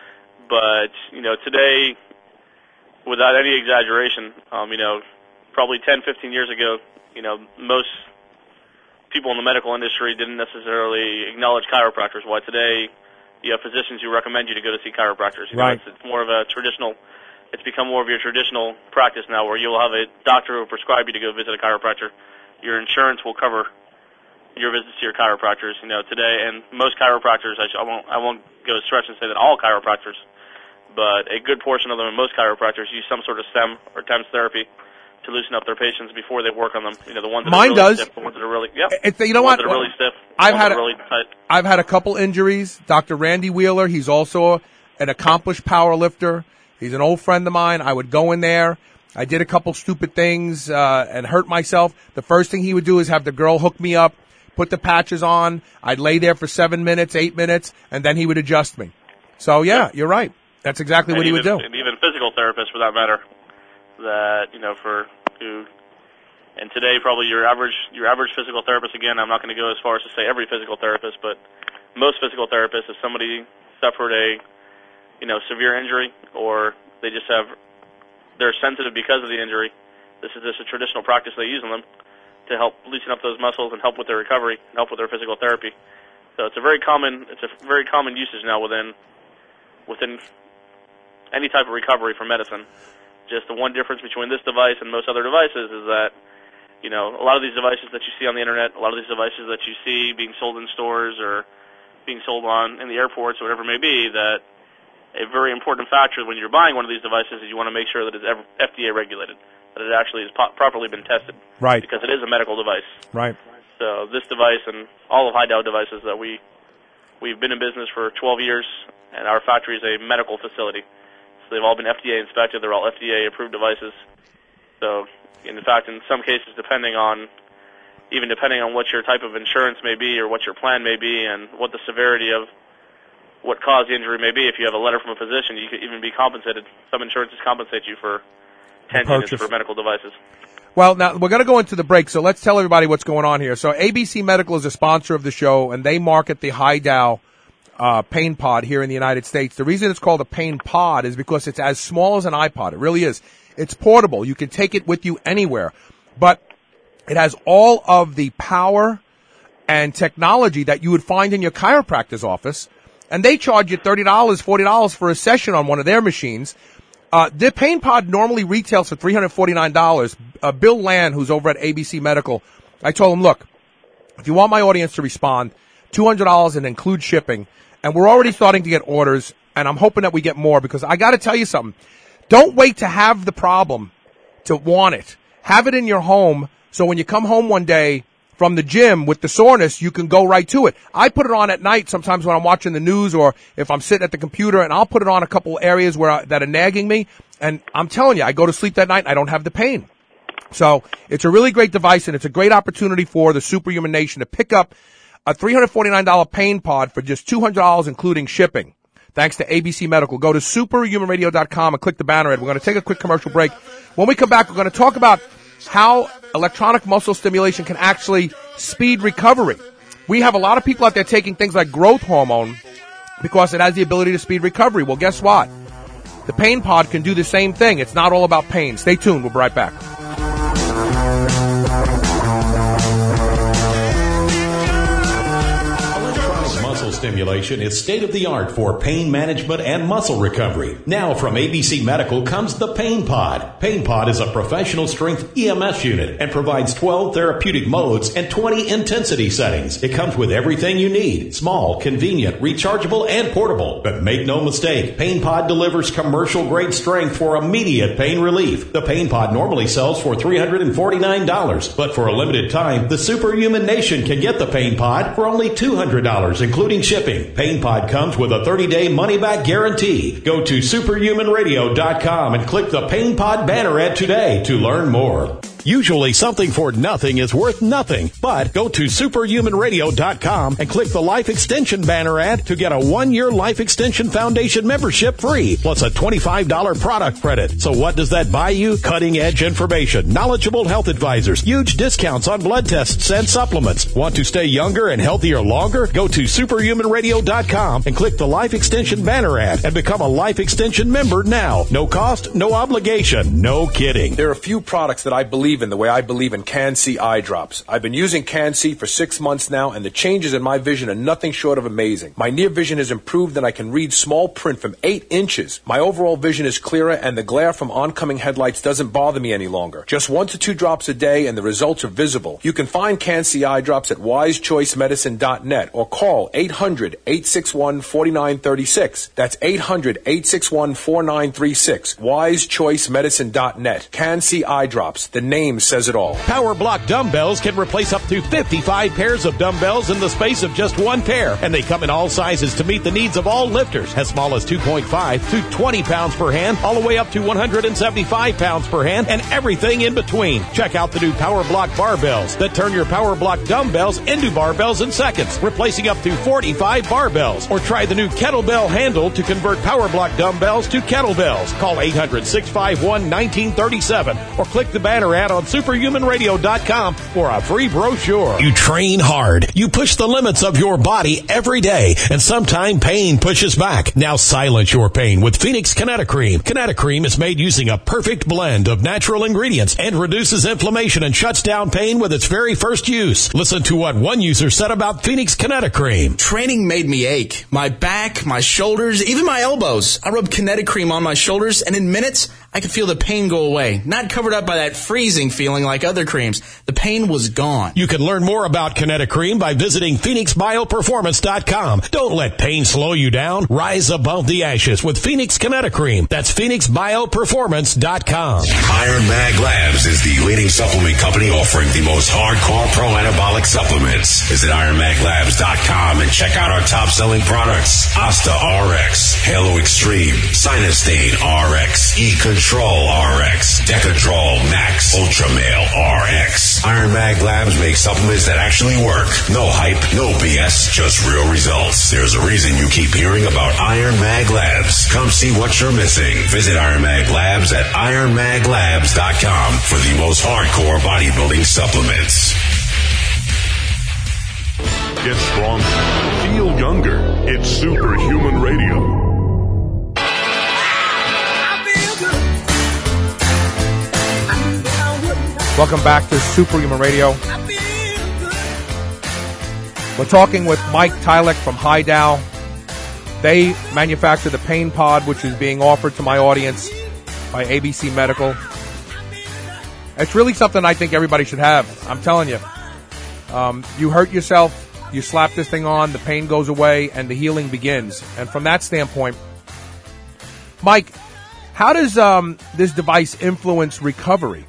But you know, today, without any exaggeration, um, you know, probably ten, fifteen years ago, you know, most people in the medical industry didn't necessarily acknowledge chiropractors. Why today, you have physicians who recommend you to go to see chiropractors. You know, Right. it's, it's more of a traditional. It's become more of your traditional practice now, where you'll have a doctor who will prescribe you to go visit a chiropractor. Your insurance will cover your visits to your chiropractors. You know, today, and most chiropractors, I, sh- I won't, I won't go stretch and say that all chiropractors, but a good portion of them, and most chiropractors, use some sort of stem or TEMS therapy to loosen up their patients before they work on them. You know, the ones that Mine are really does. stiff, the ones that are really, yep. It's, you know the ones what? that are really stiff. the I've ones had that a- are really tight. I've had a couple injuries. Doctor Randy Wheeler, he's also an accomplished power lifter. He's an old friend of mine. I would go in there. I did a couple stupid things uh, and hurt myself. The first thing he would do is have the girl hook me up, put the patches on. I'd lay there for seven minutes, eight minutes, and then he would adjust me. So, yeah, you're right. That's exactly And what he even, would do. And even physical therapists, for that matter, that you know, for who, and today probably your average your average physical therapist. Again, I'm not going to go as far as to say every physical therapist, but most physical therapists, if somebody suffered a you know severe injury or they just have they're sensitive because of the injury, this is just a traditional practice they use on them to help loosen up those muscles and help with their recovery and help with their physical therapy. So it's a very common it's a very common usage now within within any type of recovery from medicine. Just the one difference between this device and most other devices is that, you know, a lot of these devices that you see on the internet, a lot of these devices that you see being sold in stores or being sold on in the airports or whatever it may be, that a very important factor when you're buying one of these devices is you want to make sure that it's F D A regulated, that it actually has po- properly been tested. Right. Because it is a medical device. Right. So this device and all of Hideout devices that we, we've been in business for twelve years, and our factory is a medical facility. So they've all been F D A inspected. They're all F D A approved devices. So, in fact, in some cases, depending on, even depending on what your type of insurance may be or what your plan may be and what the severity of what caused the injury may be, if you have a letter from a physician, you could even be compensated. Some insurances compensate you for ten Purchase. units for medical devices. Well, now we're going to go into the break, so let's tell everybody what's going on here. So A B C Medical is a sponsor of the show, and they market the High-Dow uh, pain pod here in the United States. The reason it's called a pain pod is because it's as small as an iPod. It really is. It's portable. You can take it with you anywhere. But it has all of the power and technology that you would find in your chiropractor's office, and they charge you thirty dollars, forty dollars for a session on one of their machines. Uh, the pain pod normally retails for three hundred forty-nine dollars. Uh, Bill Land, who's over at A B C Medical, I told him, look, if you want my audience to respond, two hundred dollars and include shipping. And we're already starting to get orders, and I'm hoping that we get more, because I got to tell you something. Don't wait to have the problem to want it. Have it in your home, so when you come home one day from the gym with the soreness, you can go right to it. I put it on at night sometimes when I'm watching the news, or if I'm sitting at the computer, and I'll put it on a couple areas where I, that are nagging me. And I'm telling you, I go to sleep that night and I don't have the pain. So it's a really great device, and it's a great opportunity for the Superhuman Nation to pick up a three hundred forty-nine dollars pain pod for just two hundred dollars, including shipping. Thanks to A B C Medical. Go to superhuman radio dot com and click the banner ad. We're going to take a quick commercial break. When we come back, we're going to talk about how electronic muscle stimulation can actually speed recovery. We have a lot of people out there taking things like growth hormone because it has the ability to speed recovery. Well, guess what? The pain pod can do the same thing. It's not all about pain. Stay tuned. We'll be right back. Stimulation is state-of-the-art for pain management and muscle recovery. Now from A B C Medical comes the Pain Pod. Pain Pod is a professional strength E M S unit and provides twelve therapeutic modes and twenty intensity settings. It comes with everything you need. Small, convenient, rechargeable, and portable. But make no mistake, Pain Pod delivers commercial-grade strength for immediate pain relief. The Pain Pod normally sells for three hundred forty-nine dollars, but for a limited time, the Superhuman Nation can get the Pain Pod for only two hundred dollars, including shipping. Pain Pod comes with a thirty-day money-back guarantee. Go to superhuman radio dot com and click the Pain Pod banner ad today to learn more. Usually something for nothing is worth nothing, but go to superhuman radio dot com and click the Life Extension banner ad to get a one-year Life Extension Foundation membership free, plus a twenty-five dollars product credit. So what does that buy you? Cutting-edge information, knowledgeable health advisors, huge discounts on blood tests and supplements. Want to stay younger and healthier longer? Go to superhuman radio dot com and click the Life Extension banner ad and become a Life Extension member now. No cost, no obligation, no kidding. There are a few products that I believe in the way I believe in Can-C eye drops. I've been using Can-C for six months now, and the changes in my vision are nothing short of amazing. My near vision has improved, and I can read small print from eight inches. My overall vision is clearer, and the glare from oncoming headlights doesn't bother me any longer. Just one to two drops a day, and the results are visible. You can find Can-C eye drops at wise choice medicine dot net or call eight hundred, eight six one, four nine three six. That's eight hundred, eight six one, four nine three six. wise choice medicine dot net. Can-C eye drops. The name says it all. Power Block dumbbells can replace up to fifty-five pairs of dumbbells in the space of just one pair, and they come in all sizes to meet the needs of all lifters, as small as two point five to twenty pounds per hand, all the way up to one hundred seventy-five pounds per hand, and everything in between. Check out the new Power Block barbells that turn your Power Block dumbbells into barbells in seconds, replacing up to forty-five barbells. Or try the new kettlebell handle to convert Power Block dumbbells to kettlebells. Call eight hundred, six five one, one nine three seven or click the banner ad on superhuman radio dot com for a free brochure. You train hard. You push the limits of your body every day, and sometimes pain pushes back. Now silence your pain with Phoenix Kinetocream. Kinetocream is made using a perfect blend of natural ingredients and reduces inflammation and shuts down pain with its very first use. Listen to what one user said about Phoenix Kinetocream. Training made me ache. My back, my shoulders, even my elbows. I rubbed Kinetocream on my shoulders, and in minutes, I could feel the pain go away. Not covered up by that freezing feeling like other creams. The pain was gone. You can learn more about Kinetocream by visiting phoenix bio performance dot com. Don't let pain slow you down. Rise above the ashes with Phoenix Kinetocream. That's phoenix bio performance dot com. Iron Mag Labs is the leading supplement company offering the most hardcore pro-anabolic supplements. Visit iron mag labs dot com and check out our top-selling products. Asta R X, Halo Extreme, Sinustane R X, E-Control, Control R X, Decadrol Max, Ultra Male R X. Iron Mag Labs make supplements that actually work. No hype, no B S, just real results. There's a reason you keep hearing about Iron Mag Labs. Come see what you're missing. Visit Iron Mag Labs at iron mag labs dot com for the most hardcore bodybuilding supplements. Get stronger. Feel younger. It's Superhuman Radio. Welcome back to Superhuman Radio. We're talking with Mike Tylek from Highdow. They manufacture the Pain Pod, which is being offered to my audience by A B C Medical. It's really something I think everybody should have. I'm telling you. Um, you hurt yourself, you slap this thing on, the pain goes away, and the healing begins. And from that standpoint, Mike, how does um, this device influence recovery?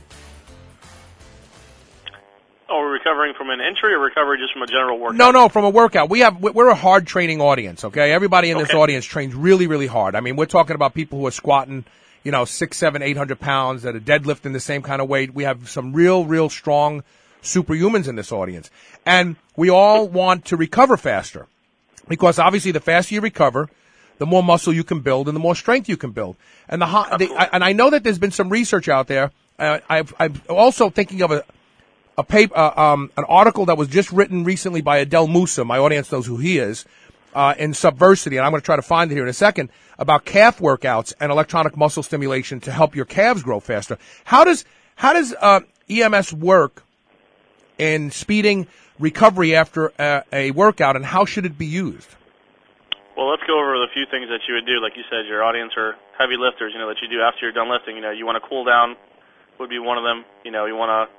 Oh, we're recovering from an injury or recovery just from a general workout? No, no, from a workout. We have, we're a hard training audience, okay? Everybody in this Okay. audience trains really, really hard. I mean, we're talking about people who are squatting, you know, six, seven, eight hundred pounds, that are deadlifting the same kind of weight. We have some real, real strong superhumans in this audience. And we all want to recover faster. Because obviously the faster you recover, the more muscle you can build and the more strength you can build. And the, ho- the I, and I know that there's been some research out there. Uh, I've, I'm also thinking of a, a paper, uh, um, an article that was just written recently by Adel Musa. My audience knows who he is, uh, in Subversity. And I'm going to try to find it here in a second, about calf workouts and electronic muscle stimulation to help your calves grow faster. How does, how does, uh, E M S work in speeding recovery after a, a workout, and how should it be used? Well, let's go over the few things that you would do. Like you said, your audience are heavy lifters, you know, that you do after you're done lifting. You know, you want to cool down would be one of them. You know, you want to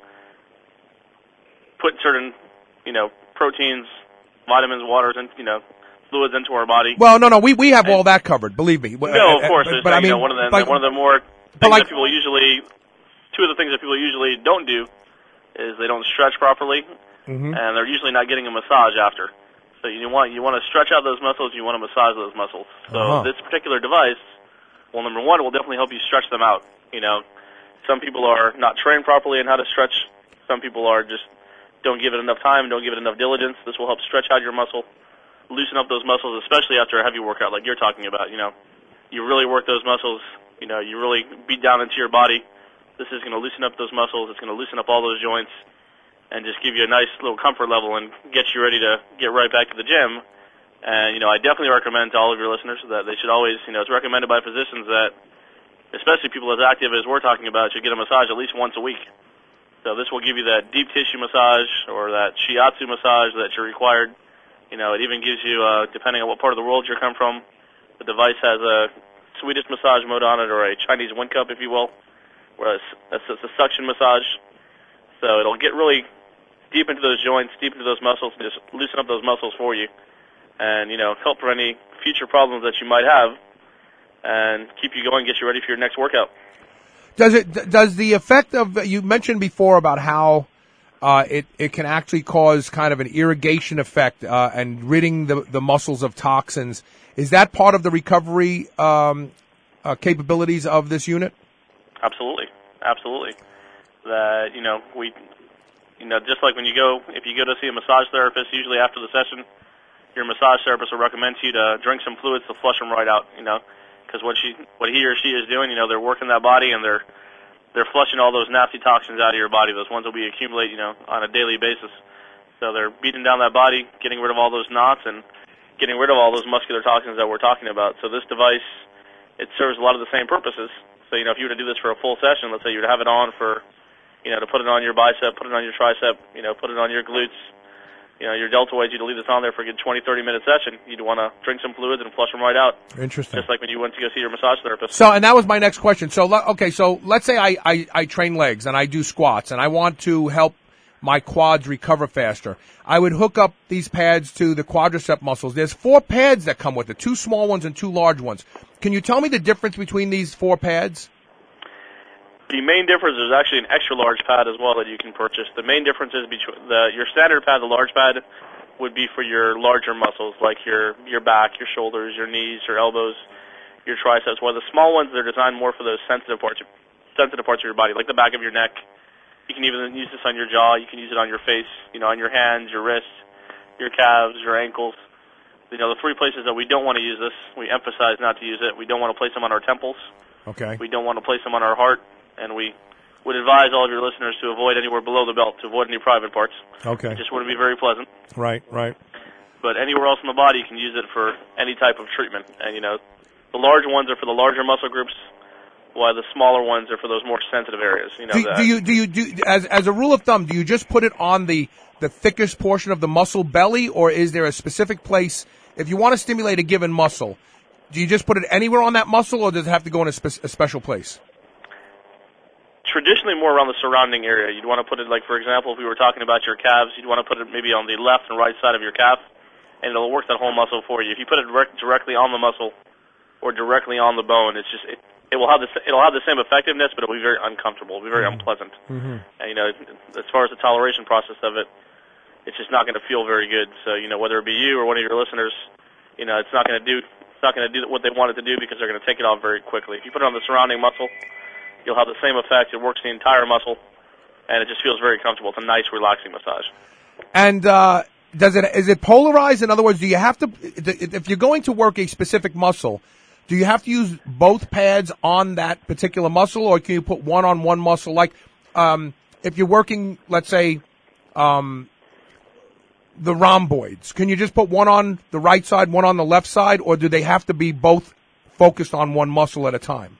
put certain, you know, proteins, vitamins, waters, and, you know, fluids into our body. Well, no, no, we, we have all that covered, believe me. No, of course. But, But, I you mean, know, one of the, like, one of the more things like- that people usually, two of the things that people usually don't do is they don't stretch properly, Mhm. and they're usually not getting a massage after. So you want you want to stretch out those muscles, you want to massage those muscles. So Uh-huh. this particular device, well, number one, it will definitely help you stretch them out. You know, some people are not trained properly in how to stretch. Some people are just don't give it enough time, don't give it enough diligence. This will help stretch out your muscle, loosen up those muscles, especially after a heavy workout like you're talking about. You know, you really work those muscles. You know, you really beat down into your body. This is going to loosen up those muscles. It's going to loosen up all those joints and just give you a nice little comfort level and get you ready to get right back to the gym. And, you know, I definitely recommend to all of your listeners that they should always, you know, it's recommended by physicians that, especially people as active as we're talking about, should get a massage at least once a week. So this will give you that deep tissue massage or that shiatsu massage that you're required. You know, it even gives you, uh, depending on what part of the world you come from, the device has a Swedish massage mode on it, or a Chinese wind cup, if you will, where it's, it's, it's a suction massage. So it'll get really deep into those joints, deep into those muscles, and just loosen up those muscles for you. And, you know, help for any future problems that you might have, and keep you going, get you ready for your next workout. Does it? Does the effect of, you mentioned before about how uh, it it can actually cause kind of an irrigation effect uh, and ridding the the muscles of toxins? Is that part of the recovery um, uh, capabilities of this unit? Absolutely, absolutely. That you know we, you know, just like when you go, if you go to see a massage therapist, usually after the session, your massage therapist will recommend to you to drink some fluids to flush them right out. You know. Because what she, what he or she is doing, you know, they're working that body and they're they're flushing all those nasty toxins out of your body. Those ones will be accumulate, you know, on a daily basis. So they're beating down that body, getting rid of all those knots, and getting rid of all those muscular toxins that we're talking about. So this device, it serves a lot of the same purposes. So you know, if you were to do this for a full session, let's say you would have it on for, you know, to put it on your bicep, put it on your tricep, you know, put it on your glutes. You know, your deltoids, you'd leave this on there for a good twenty, thirty minute session. You'd want to drink some fluids and flush them right out. Interesting. Just like when you went to go see your massage therapist. So, and that was my next question. So, le- okay, so let's say I, I, I train legs and I do squats and I want to help my quads recover faster. I would hook up these pads to the quadricep muscles. There's four pads that come with it, two small ones and two large ones. Can you tell me the difference between these four pads? The main difference is actually an extra large pad as well that you can purchase. The main difference is between the your standard pad, the large pad, would be for your larger muscles like your your back, your shoulders, your knees, your elbows. your triceps. While the small ones, they're designed more for those sensitive parts, sensitive parts of your body, like the back of your neck. You can even use this on your jaw. You can use it on your face, you know, on your hands, your wrists, your calves, your ankles. You know, the three places that we don't want to use this, we emphasize not to use it. We don't want to place them on our temples. Okay. We don't want to place them on our heart, and we would advise all of your listeners to avoid anywhere below the belt, to avoid any private parts. Okay. It just wouldn't be very pleasant. Right, right. But anywhere else in the body, you can use it for any type of treatment. And, you know, the large ones are for the larger muscle groups, while the smaller ones are for those more sensitive areas. You know, Do, that. do you do you do as as a rule of thumb? Do you just put it on the the thickest portion of the muscle belly, or is there a specific place if you want to stimulate a given muscle? Do you just put it anywhere on that muscle, or does it have to go in a, spe- a special place? Traditionally, more around the surrounding area. You'd want to put it, like, for example, if we were talking about your calves, you'd want to put it maybe on the left and right side of your calf, and it'll work that whole muscle for you. If you put it direct, directly on the muscle or directly on the bone, it's just it, it will have the it'll have the same effectiveness, but it'll be very uncomfortable. It'll be very mm-hmm. unpleasant. Mm-hmm. And you know, as far as the toleration process of it, it's just not going to feel very good. So you know, whether it be you or one of your listeners, you know, it's not going to do it's not going to do what they want it to do because they're going to take it off very quickly. If you put it on the surrounding muscle, you'll have the same effect. It works the entire muscle, and it just feels very comfortable. It's a nice, relaxing massage. And uh, does it is it polarized? In other words, do you have to if you're going to work a specific muscle? Do you have to use both pads on that particular muscle, or can you put one on one muscle? Like, um, if you're working, let's say, um, the rhomboids, can you just put one on the right side, one on the left side, or do they have to be both focused on one muscle at a time?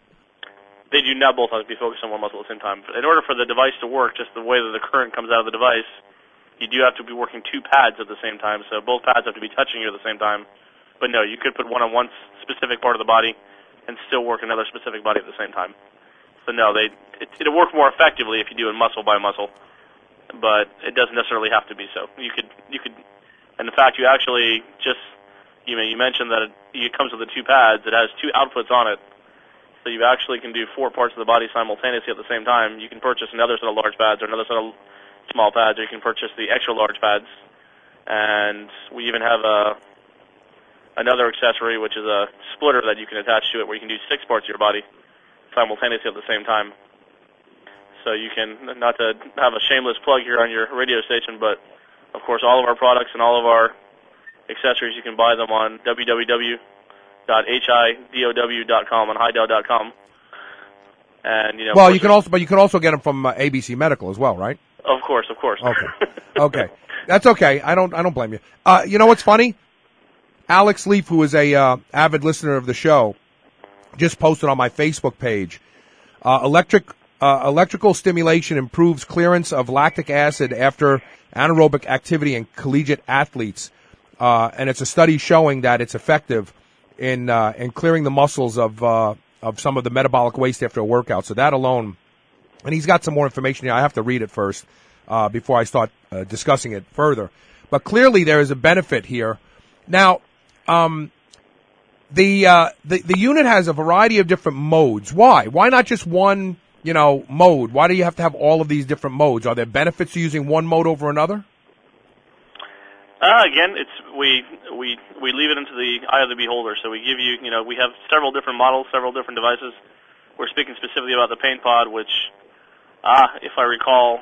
They do not both have to be focused on one muscle at the same time. In order for the device to work, just the way that the current comes out of the device, you do have to be working two pads at the same time, so both pads have to be touching you at the same time. But no, you could put one on one specific part of the body and still work another specific body at the same time. So no, they it, it'll work more effectively if you do it muscle by muscle, but it doesn't necessarily have to be so. You could you could, and in fact, you actually just you know you mentioned that it, it comes with the two pads. It has two outputs on it, so you actually can do four parts of the body simultaneously at the same time. You can purchase another set of large pads or another set of small pads, or you can purchase the extra large pads, and we even have a. Another accessory, which is a splitter that you can attach to it, where you can do six parts of your body simultaneously at the same time. So you can, not to have a shameless plug here on your radio station, but of course all of our products and all of our accessories, you can buy them on w w w dot h i dow dot com on hidow dot com. And you know, well, you can also, but you can also get them from uh, A B C Medical as well, right? Of course, of course. Okay, okay, that's okay. I don't, I don't blame you. Uh, you know what's funny? Alex Leaf, who is a uh, avid listener of the show, just posted on my Facebook page. Uh, electric uh, electrical stimulation improves clearance of lactic acid after anaerobic activity in collegiate athletes, uh, and it's a study showing that it's effective in uh, in clearing the muscles of uh, of some of the metabolic waste after a workout. So that alone, and he's got some more information here. I have to read it first uh, before I start uh, discussing it further. But clearly, there is a benefit here. Now. Um, the, uh, the, the unit has a variety of different modes. Why? Why not just one, you know, mode? Why do you have to have all of these different modes? Are there benefits to using one mode over another? Uh, again, it's, we, we, we leave it into the eye of the beholder. So we give you, you know, we have several different models, several different devices. We're speaking specifically about the Pain Pod, which, ah, if I recall,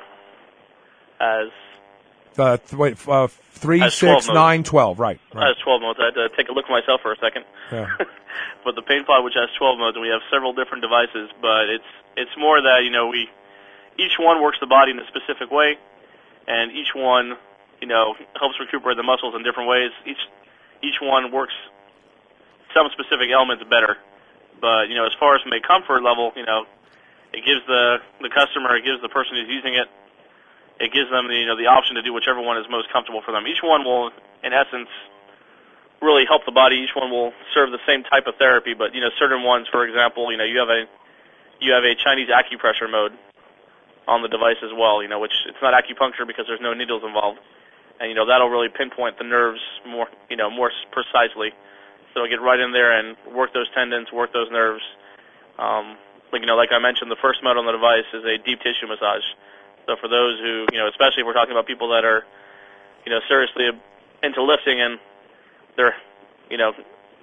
as Uh, th- wait, uh, three, six, nine, twelve, right. right. Has twelve modes. I had to take a look at myself for a second. Yeah. But the Pain Pod, which has twelve modes, and we have several different devices, but it's it's more that, you know, we each one works the body in a specific way, and each one, you know, helps recuperate the muscles in different ways. Each each one works some specific elements better. But, you know, as far as from a comfort level, you know, it gives the the customer, it gives the person who's using it, it gives them the, you know, the option to do whichever one is most comfortable for them. Each one will, in essence, really help the body. Each one will serve the same type of therapy, but, you know, certain ones, for example, you know, you have a you have a Chinese acupressure mode on the device as well, you know, which it's not acupuncture because there's no needles involved. And, you know, that'll really pinpoint the nerves more, you know, more precisely. So it'll get right in there and work those tendons, work those nerves. Um, like, you know, like I mentioned, the first mode on the device is a deep tissue massage. So for those who, you know, especially if we're talking about people that are, you know, seriously into lifting and they're, you know, in,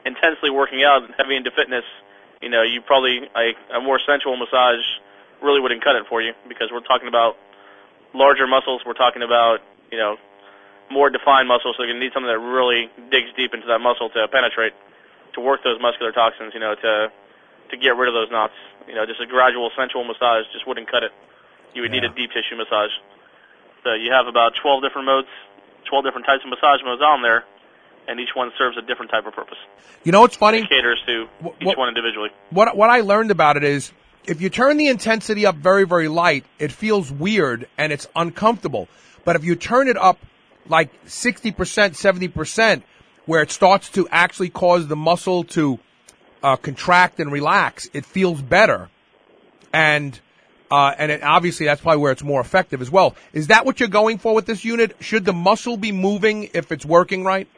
intensely working out, heavy into fitness, you know, you probably a, a more sensual massage really wouldn't cut it for you, because we're talking about larger muscles. We're talking about, you know, more defined muscles, so you're going to need something that really digs deep into that muscle to penetrate, to work those muscular toxins, you know, to to get rid of those knots. You know, just a gradual sensual massage just wouldn't cut it. You would yeah. need a deep tissue massage. So you have about twelve different modes, twelve different types of massage modes on there, and each one serves a different type of purpose. You know what's funny? It caters to what, each one individually. What what I learned about it is, if you turn the intensity up very, very light, it feels weird and it's uncomfortable. But if you turn it up like sixty percent, seventy percent, where it starts to actually cause the muscle to uh, contract and relax, it feels better. And uh, and it, obviously that's probably where it's more effective as well. Is that what you're going for with this unit? Should the muscle be moving if it's working right?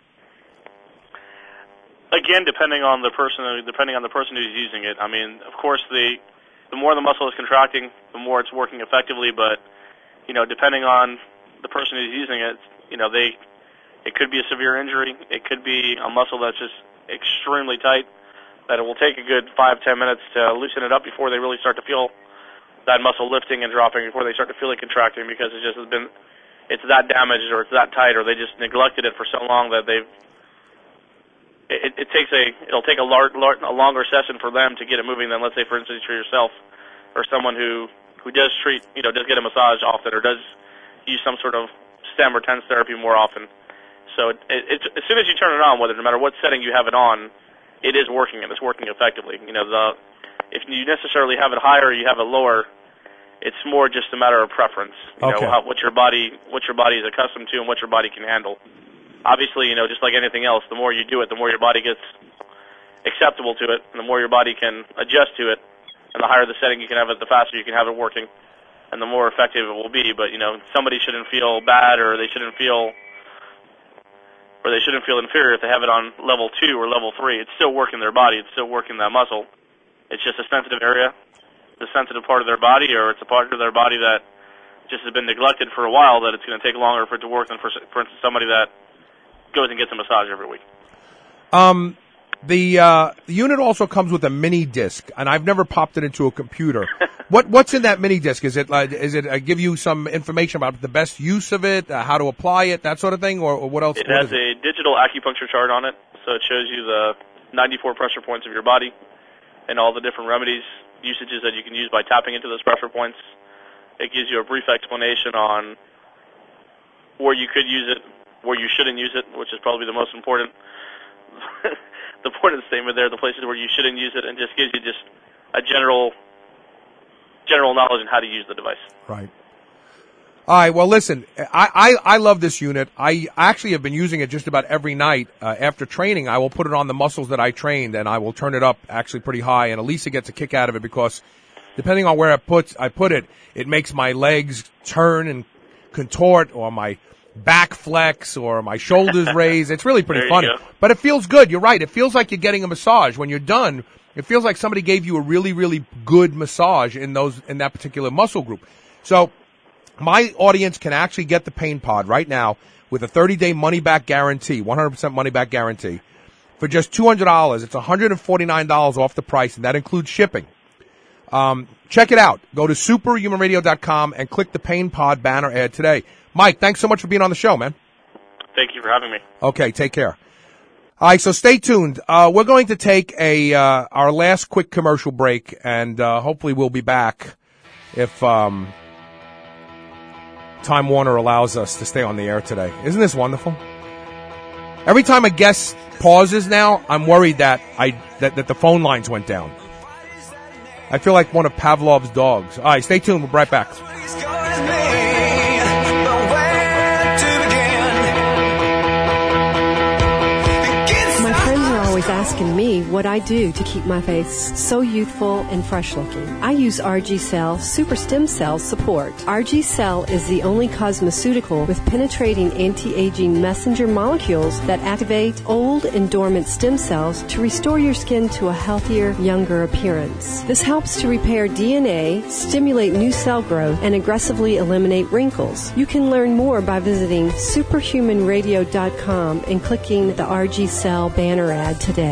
Again, depending on the person, depending on the person who's using it. I mean, of course, the the more the muscle is contracting, the more it's working effectively. But you know, depending on the person who's using it, you know, they it could be a severe injury. It could be a muscle that's just extremely tight, that it will take a good five, ten minutes to loosen it up before they really start to feel that muscle lifting and dropping, before they start to feel it contracting, because it just has been, it's that damaged or it's that tight, or they just neglected it for so long that they've. It, it takes a it'll take a, lar- lar- a longer session for them to get it moving than, let's say, for instance, for yourself or someone who who does treat, you know, does get a massage often, or does use some sort of stem or TENS therapy more often. So it, it, as soon as you turn it on, whether no matter what setting you have it on, it is working, and it's working effectively. You know, the if you necessarily have it higher or you have it lower, it's more just a matter of preference. You okay. know, how, what your body what your body is accustomed to and what your body can handle. Obviously, you know, just like anything else, the more you do it, the more your body gets acceptable to it, and the more your body can adjust to it, and the higher the setting you can have it, the faster you can have it working, and the more effective it will be. But, you know, somebody shouldn't feel bad, or they shouldn't feel or they shouldn't feel inferior if they have it on level two or level three. It's still working their body. It's still working that muscle. It's just a sensitive area, the sensitive part of their body, or it's a part of their body that just has been neglected for a while, that it's going to take longer for it to work than, for, for instance, somebody that goes and gets a massage every week. Um, the uh, the unit also comes with a mini disc, and I've never popped it into a computer. what what's in that mini disc? Is it uh, is it uh, give you some information about the best use of it, uh, how to apply it, that sort of thing, or, or what else? It what has a digital acupuncture chart on it, so it shows you the ninety-four pressure points of your body and all the different remedies, usages that you can use by tapping into those pressure points. It gives you a brief explanation on where you could use it, where you shouldn't use it, which is probably the most important the important statement there, the places where you shouldn't use it, and just gives you just a general general knowledge on how to use the device. Right. All right, well, listen, I, I, I love this unit. I actually have been using it just about every night. Uh, after training, I will put it on the muscles that I trained, and I will turn it up actually pretty high, and Elisa gets a kick out of it because depending on where I put, I put it, it makes my legs turn and contort, or my back flex, or my shoulders raise. It's really pretty funny. But it feels good. You're right. It feels like you're getting a massage. When you're done, it feels like somebody gave you a really, really good massage in those in that particular muscle group. So my audience can actually get the Pain Pod right now with a thirty-day money-back guarantee, one hundred percent money-back guarantee, for just two hundred dollars. It's one hundred forty-nine dollars off the price, and that includes shipping. Um, check it out. Go to superhuman radio dot com and click the Pain Pod banner ad today. Mike, thanks so much for being on the show, man. Thank you for having me. Okay, take care. All right, so stay tuned. Uh, we're going to take a uh, our last quick commercial break, and uh, hopefully we'll be back if um, Time Warner allows us to stay on the air today. Isn't this wonderful? Every time a guest pauses now, I'm worried that I that, that the phone lines went down. I feel like one of Pavlov's dogs. All right, stay tuned. We'll be right back. Asking me what I do to keep my face so youthful and fresh looking. I use R G Cell Super Stem Cell Support. R G Cell is the only cosmeceutical with penetrating anti-aging messenger molecules that activate old and dormant stem cells to restore your skin to a healthier, younger appearance. This helps to repair D N A, stimulate new cell growth, and aggressively eliminate wrinkles. You can learn more by visiting superhuman radio dot com and clicking the R G Cell banner ad today.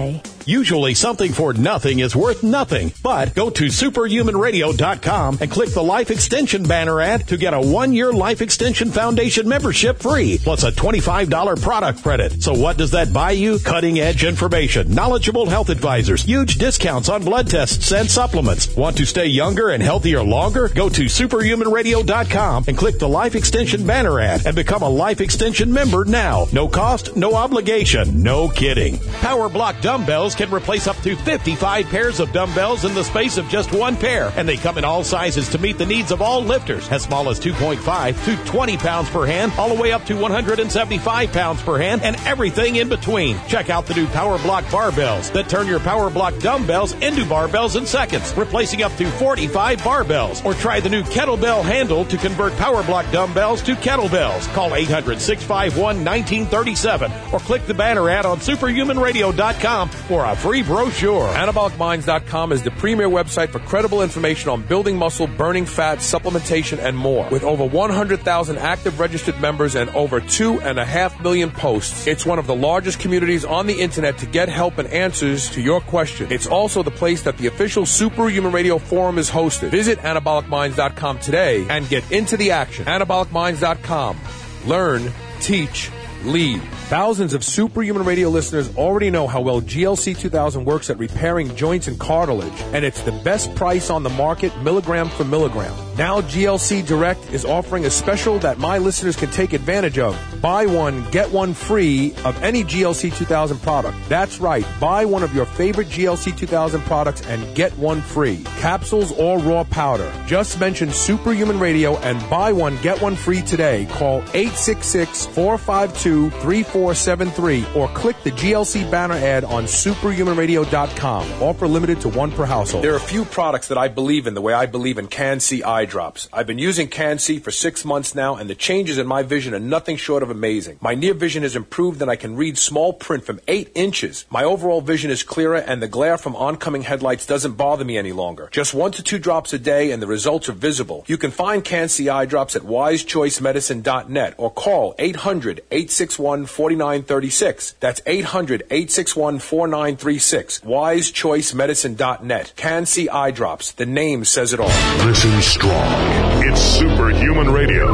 today. Usually something for nothing is worth nothing, but go to superhuman radio dot com and click the Life Extension banner ad to get a one-year Life Extension Foundation membership free, plus a twenty-five dollars product credit. So what does that buy you? Cutting-edge information, knowledgeable health advisors, huge discounts on blood tests and supplements. Want to stay younger and healthier longer? Go to superhuman radio dot com and click the Life Extension banner ad and become a Life Extension member now. No cost, no obligation, no kidding. Power Block dumbbells can replace up to fifty-five pairs of dumbbells in the space of just one pair, and they come in all sizes to meet the needs of all lifters, as small as two point five to twenty pounds per hand, all the way up to one hundred seventy-five pounds per hand, and everything in between. Check out the new Power Block barbells that turn your Power Block dumbbells into barbells in seconds, replacing up to forty-five barbells. Or try the new kettlebell handle to convert Power Block dumbbells to kettlebells. Call eight hundred, six five one, one nine three seven or click the banner ad on superhuman radio dot com for a free brochure. anabolic minds dot com is the premier website for credible information on building muscle, burning fat, supplementation, and more. With over one hundred thousand active registered members and over two and a half million posts, it's one of the largest communities on the internet to get help and answers to your questions. It's also the place that the official Superhuman Radio Forum is hosted. Visit anabolic minds dot com today and get into the action. anabolic minds dot com. Learn, teach, lead. Thousands of Superhuman Radio listeners already know how well G L C two thousand works at repairing joints and cartilage, and it's the best price on the market, milligram for milligram. Now G L C Direct is offering a special that my listeners can take advantage of. Buy one, get one free of any G L C two thousand product. That's right, buy one of your favorite G L C two thousand products and get one free. Capsules or raw powder. Just mention Superhuman Radio and buy one, get one free today. Call eight six six, four five two, three four seven three or click the G L C banner ad on superhuman radio dot com. Offer limited to one per household. There are a few products that I believe in the way I believe in Can-C eye drops. I've been using Can-C for six months now, and the changes in my vision are nothing short of amazing. My near vision has improved, and I can read small print from eight inches. My overall vision is clearer, and the glare from oncoming headlights doesn't bother me any longer. Just one to two drops a day, and the results are visible. You can find Can-C eye drops at wise choice medicine dot net or call eight hundred, eight six one, four nine three six. That's eight hundred, eight six one, four nine three six. wise choice medicine dot net. Can-C eye drops. The name says it all. Listen strong. It's Superhuman Radio.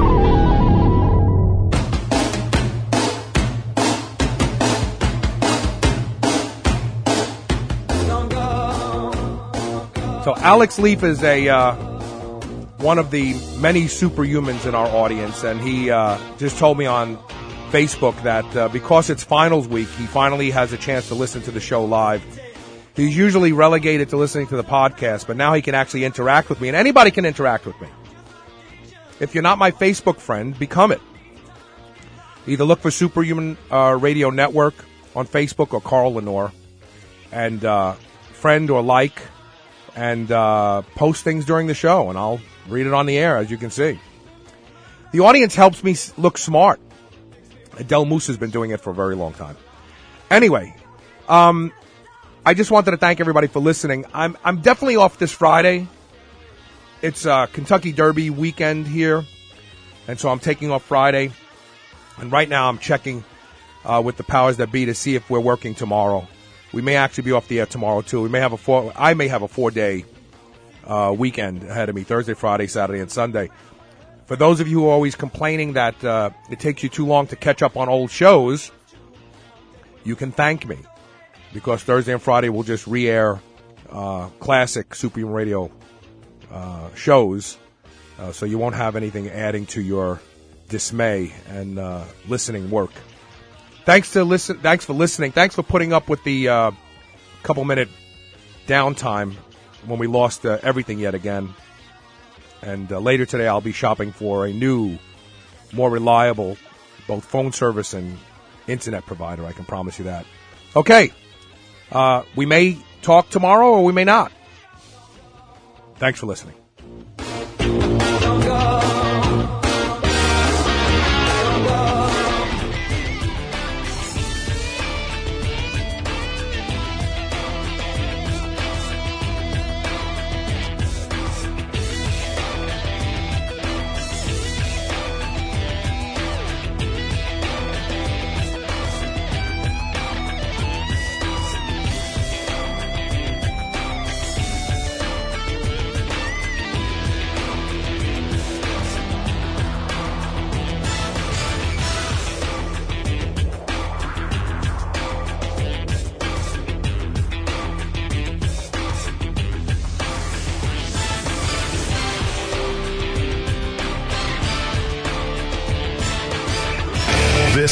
So Alex Leaf is a uh, one of the many superhumans in our audience, and he uh, just told me on Facebook that uh, because it's finals week, he finally has a chance to listen to the show live. He's usually relegated to listening to the podcast, but now he can actually interact with me, and anybody can interact with me. If you're not my Facebook friend, become it. Either look for Superhuman uh, Radio Network on Facebook or Carl Lenore, and uh, friend or like, and uh, post things during the show, and I'll read it on the air, as you can see. The audience helps me look smart. Del Moose has been doing it for a very long time. Anyway, um, I just wanted to thank everybody for listening. I'm I'm definitely off this Friday. It's uh, Kentucky Derby weekend here, and so I'm taking off Friday. And right now I'm checking uh, with the powers that be to see if we're working tomorrow. We may actually be off the air tomorrow too. We may have a four. I may have a four-day uh, weekend ahead of me: Thursday, Friday, Saturday, and Sunday. For those of you who are always complaining that uh, it takes you too long to catch up on old shows, you can thank me, because Thursday and Friday will just re-air uh, classic Superhuman Radio uh, shows, uh, so you won't have anything adding to your dismay and uh, listening work. Thanks to listen. Thanks for listening. Thanks for putting up with the uh, couple-minute downtime when we lost uh, everything yet again. And uh, later today, I'll be shopping for a new, more reliable, both phone service and internet provider. I can promise you that. Okay. Uh, we may talk tomorrow or we may not. Thanks for listening.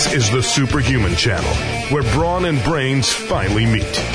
This is the Superhuman Channel, where brawn and brains finally meet.